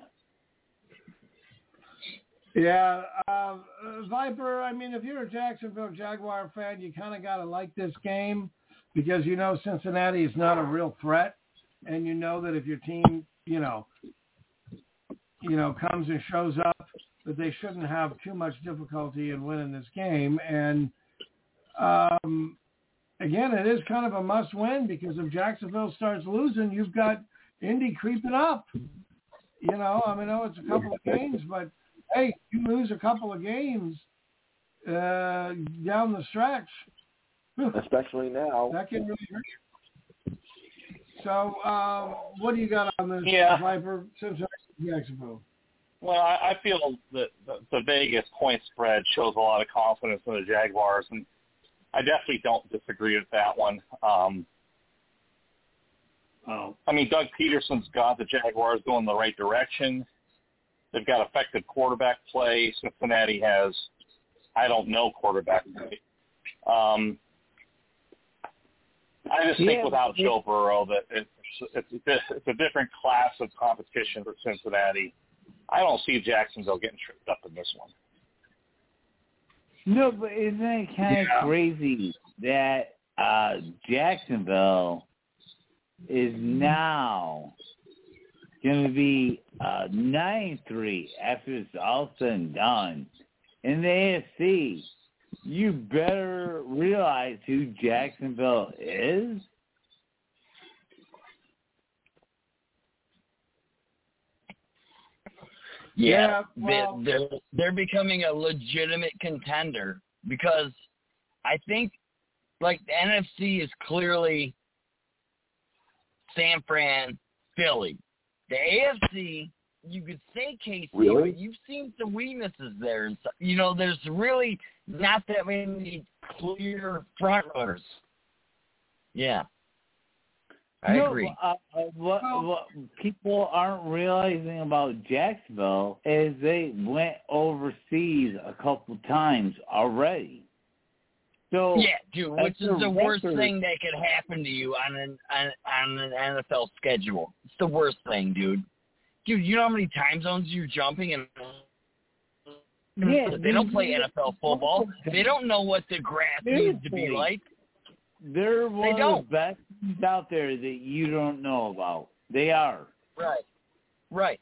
Yeah, uh, Viper, I mean, if you're a Jacksonville Jaguar fan, you kind of got to like this game because you know Cincinnati is not a real threat, and you know that if your team, you know, you know, comes and shows up, that they shouldn't have too much difficulty in winning this game. And, um, again, it is kind of a must-win because if Jacksonville starts losing, you've got Indy creeping up. You know, I mean, I know it's a couple of games, but hey, you lose a couple of games uh, down the stretch. Especially now. That can really hurt you. So, uh, what do you got on this, Yeah. Viper, Cincinnati, Jacksonville? Well, I, I feel that the, the Vegas point spread shows a lot of confidence in the Jaguars, and I definitely don't disagree with that one. Um, Oh. I mean, Doug Peterson's got the Jaguars going in the right direction. They've got effective quarterback play. Cincinnati has, I don't know, quarterback play. Um, I just think Yeah, without yeah. Joe Burrow that it's, it's, it's a different class of competition for Cincinnati. I don't see Jacksonville getting tripped up in this one. No, but isn't it kind of Yeah. crazy that uh, Jacksonville is now going to be uh, nine three after it's all said and done. In the A F C, you better realize who Jacksonville is. Yeah, Yeah, well- they, they're they're becoming a legitimate contender because I think like the N F C is clearly San Fran, Philly. The A F C, you could say K C, Really? but you've seen some weaknesses there. And so, you know, there's really not that many clear front runners. Yeah, I no, agree. Uh, uh, what, what people aren't realizing about Jacksonville is they went overseas a couple times already. So Yeah, dude, which that's is the a worst record. thing that could happen to you on an on, on an N F L schedule. It's the worst thing, dude. Dude, you know how many time zones you're jumping and Yeah, they don't play dude, N F L football. They don't know what the grass needs to be Seriously. like. They're one of don't. the best teams out there that you don't know about. They are. Right. Right.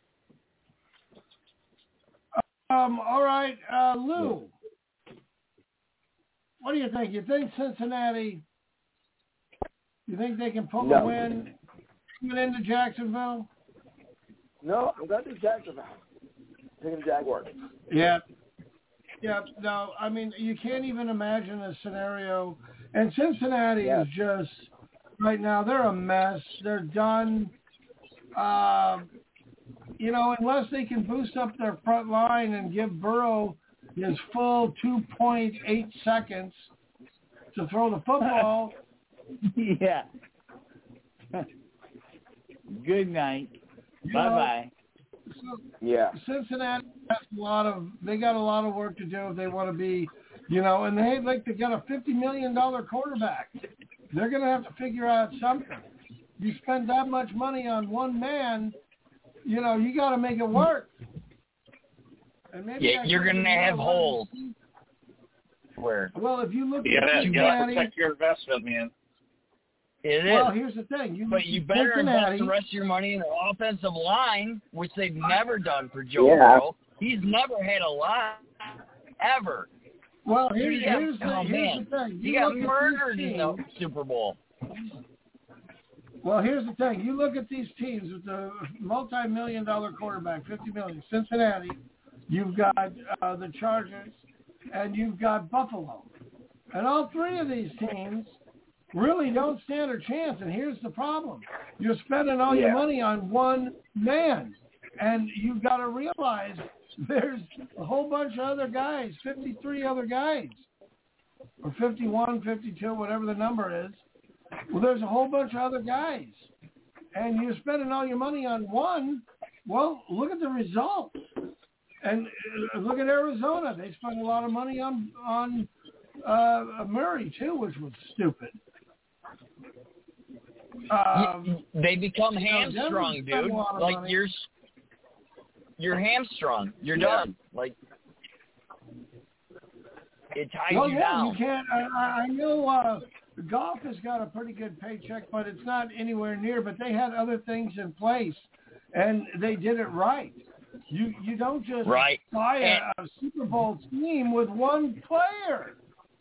Um, all right, uh, Lou. What do you think? You think Cincinnati, you think they can pull No. a win coming into Jacksonville? No, I'm going to do Jacksonville. Taking the Jaguars. Yeah. Yeah, no, I mean, you can't even imagine a scenario. And Cincinnati Yeah. is just, right now, they're a mess. They're done. Um, you know, unless they can boost up their front line and give Burrow his full two point eight seconds to throw the football. Yeah. Good night. you Bye know, bye. so Yeah. Cincinnati has a lot of, they got a lot of work to do if they want to be, you know, and they like they got a fifty million dollars quarterback. They're going to have to figure out something. You spend that much money on one man, you know, you got to make it work. And maybe Yeah, I you're should gonna have have done holes. Where Well, if you look You at gotta, you gotta Cincinnati, protect your investment, man. it is. well, here's the thing. You But you better Cincinnati, invest the rest of your money in the offensive line, which they've never done for Joe Yeah. Burrow. He's never had a line, ever. well, Dude, here's, he got, here's, the, oh, here's man. the thing. He You got look at these murdered in the teams- Super Bowl. Well, here's the thing. You look at these teams with the multi-million dollar quarterback, fifty million. Cincinnati, you've got uh, the Chargers, and you've got Buffalo. And all three of these teams really don't stand a chance. And here's the problem. You're spending all your Yeah. money on one man. And you've got to realize there's a whole bunch of other guys, fifty-three other guys, or fifty-one, fifty-two, whatever the number is. Well, there's a whole bunch of other guys, and you're spending all your money on one. Well, look at the results. and uh, look at Arizona. They spent a lot of money on on uh, Murray too, which was stupid. Um, they become you know, hamstrung, dude. Like money. you're you're hamstrung. You're Yeah. done. Like it ties well, you yeah, down. you can't. I, I know uh, golf has got a pretty good paycheck, but it's not anywhere near. But they had other things in place, and they did it right. You you don't just Right. buy a, And- a Super Bowl team with one player.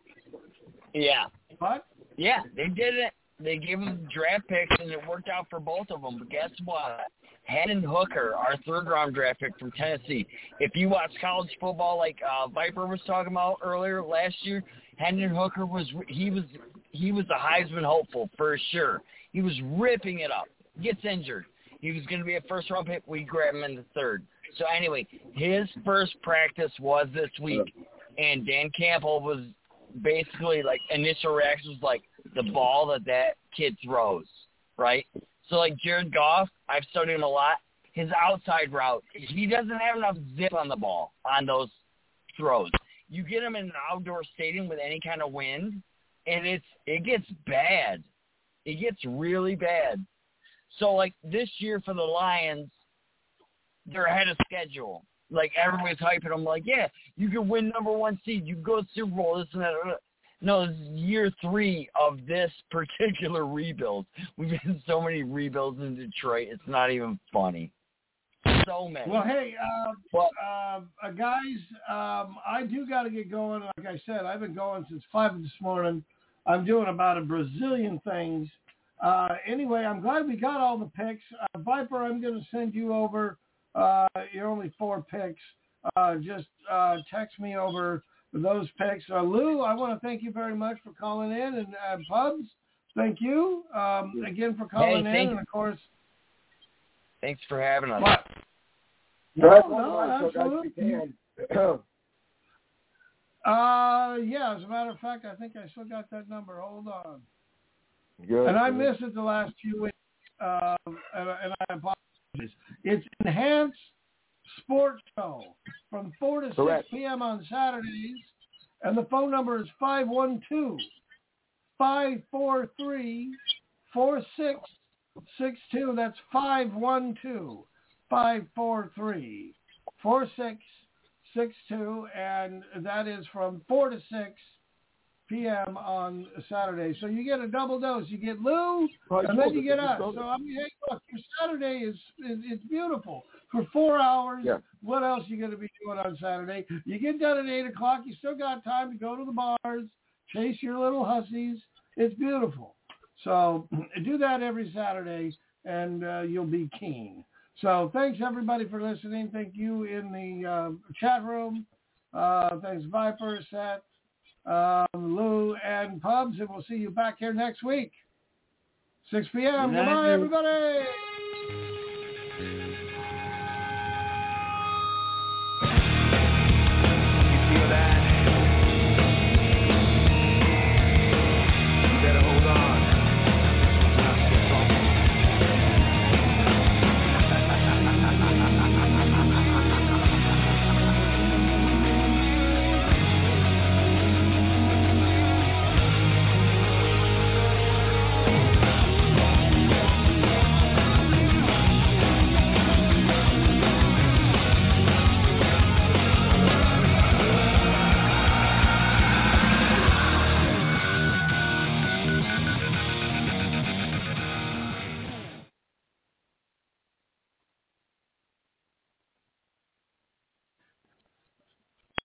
Yeah. What? Yeah, they did it. They gave them draft picks, and it worked out for both of them. But guess what? Hendon Hooker, our third-round draft pick from Tennessee. If you watch college football, like uh, Viper was talking about earlier last year, Hendon Hooker was he was he was a Heisman hopeful for sure. He was ripping it up. Gets injured. He was going to be a first-round pick. We grab him in the third. So anyway, his first practice was this week, and Dan Campbell was basically like initial reaction was like the ball that that kid throws, right? So like Jared Goff, I've studied him a lot. His outside route, he doesn't have enough zip on the ball on those throws. You get him in an outdoor stadium with any kind of wind, and it's it gets bad. It gets really bad. So like this year for the Lions, they're ahead of schedule. Like everybody's hyping them, like, yeah, you can win number one seed, you can go to the Super Bowl, this and that. No, this is year three of this particular rebuild. We've had so many rebuilds in Detroit, it's not even funny. So many. Well, hey, uh, Well, uh, uh, guys, um, I do got to get going. Like I said, I've been going since five this morning. I'm doing about a Brazilian things. Uh, anyway, I'm glad we got all the picks. Uh, Viper, I'm going to send you over uh, your only four picks. Uh, just uh, text me over those picks. Uh, Lou, I want to thank you very much for calling in. And uh, Pubs, thank you um, again for calling Hey, in. And, of course, thanks for having us. what? No, No, that's no, one line, so guys, absolutely. you can. Uh, yeah, as a matter of fact, I think I still got that number. Hold on. Good. And I good. missed it the last few weeks, uh, and, and I apologize. It's Enhanced Sports Show from four to Correct. six p.m. on Saturdays, and the phone number is five one two, five four three, four six six two. That's five one two, five four three, four six six two, and that is from four to six p.m. on Saturday. So you get a double dose. You get Lou, Oh, and sure, then you get this us. is So I mean, hey, look, your Saturday is, is it's beautiful. For four hours, Yeah. what else you going to be doing on Saturday? You get done at eight o'clock. You still got time to go to the bars, chase your little hussies. It's beautiful. So do that every Saturday, and uh, you'll be keen. So thanks, everybody, for listening. Thank you in the uh, chat room. Uh, thanks, Viper, Seth, um, Lou, and Pubs, and we'll see you back here next week. six p.m. Good night, Goodbye, dude. everybody.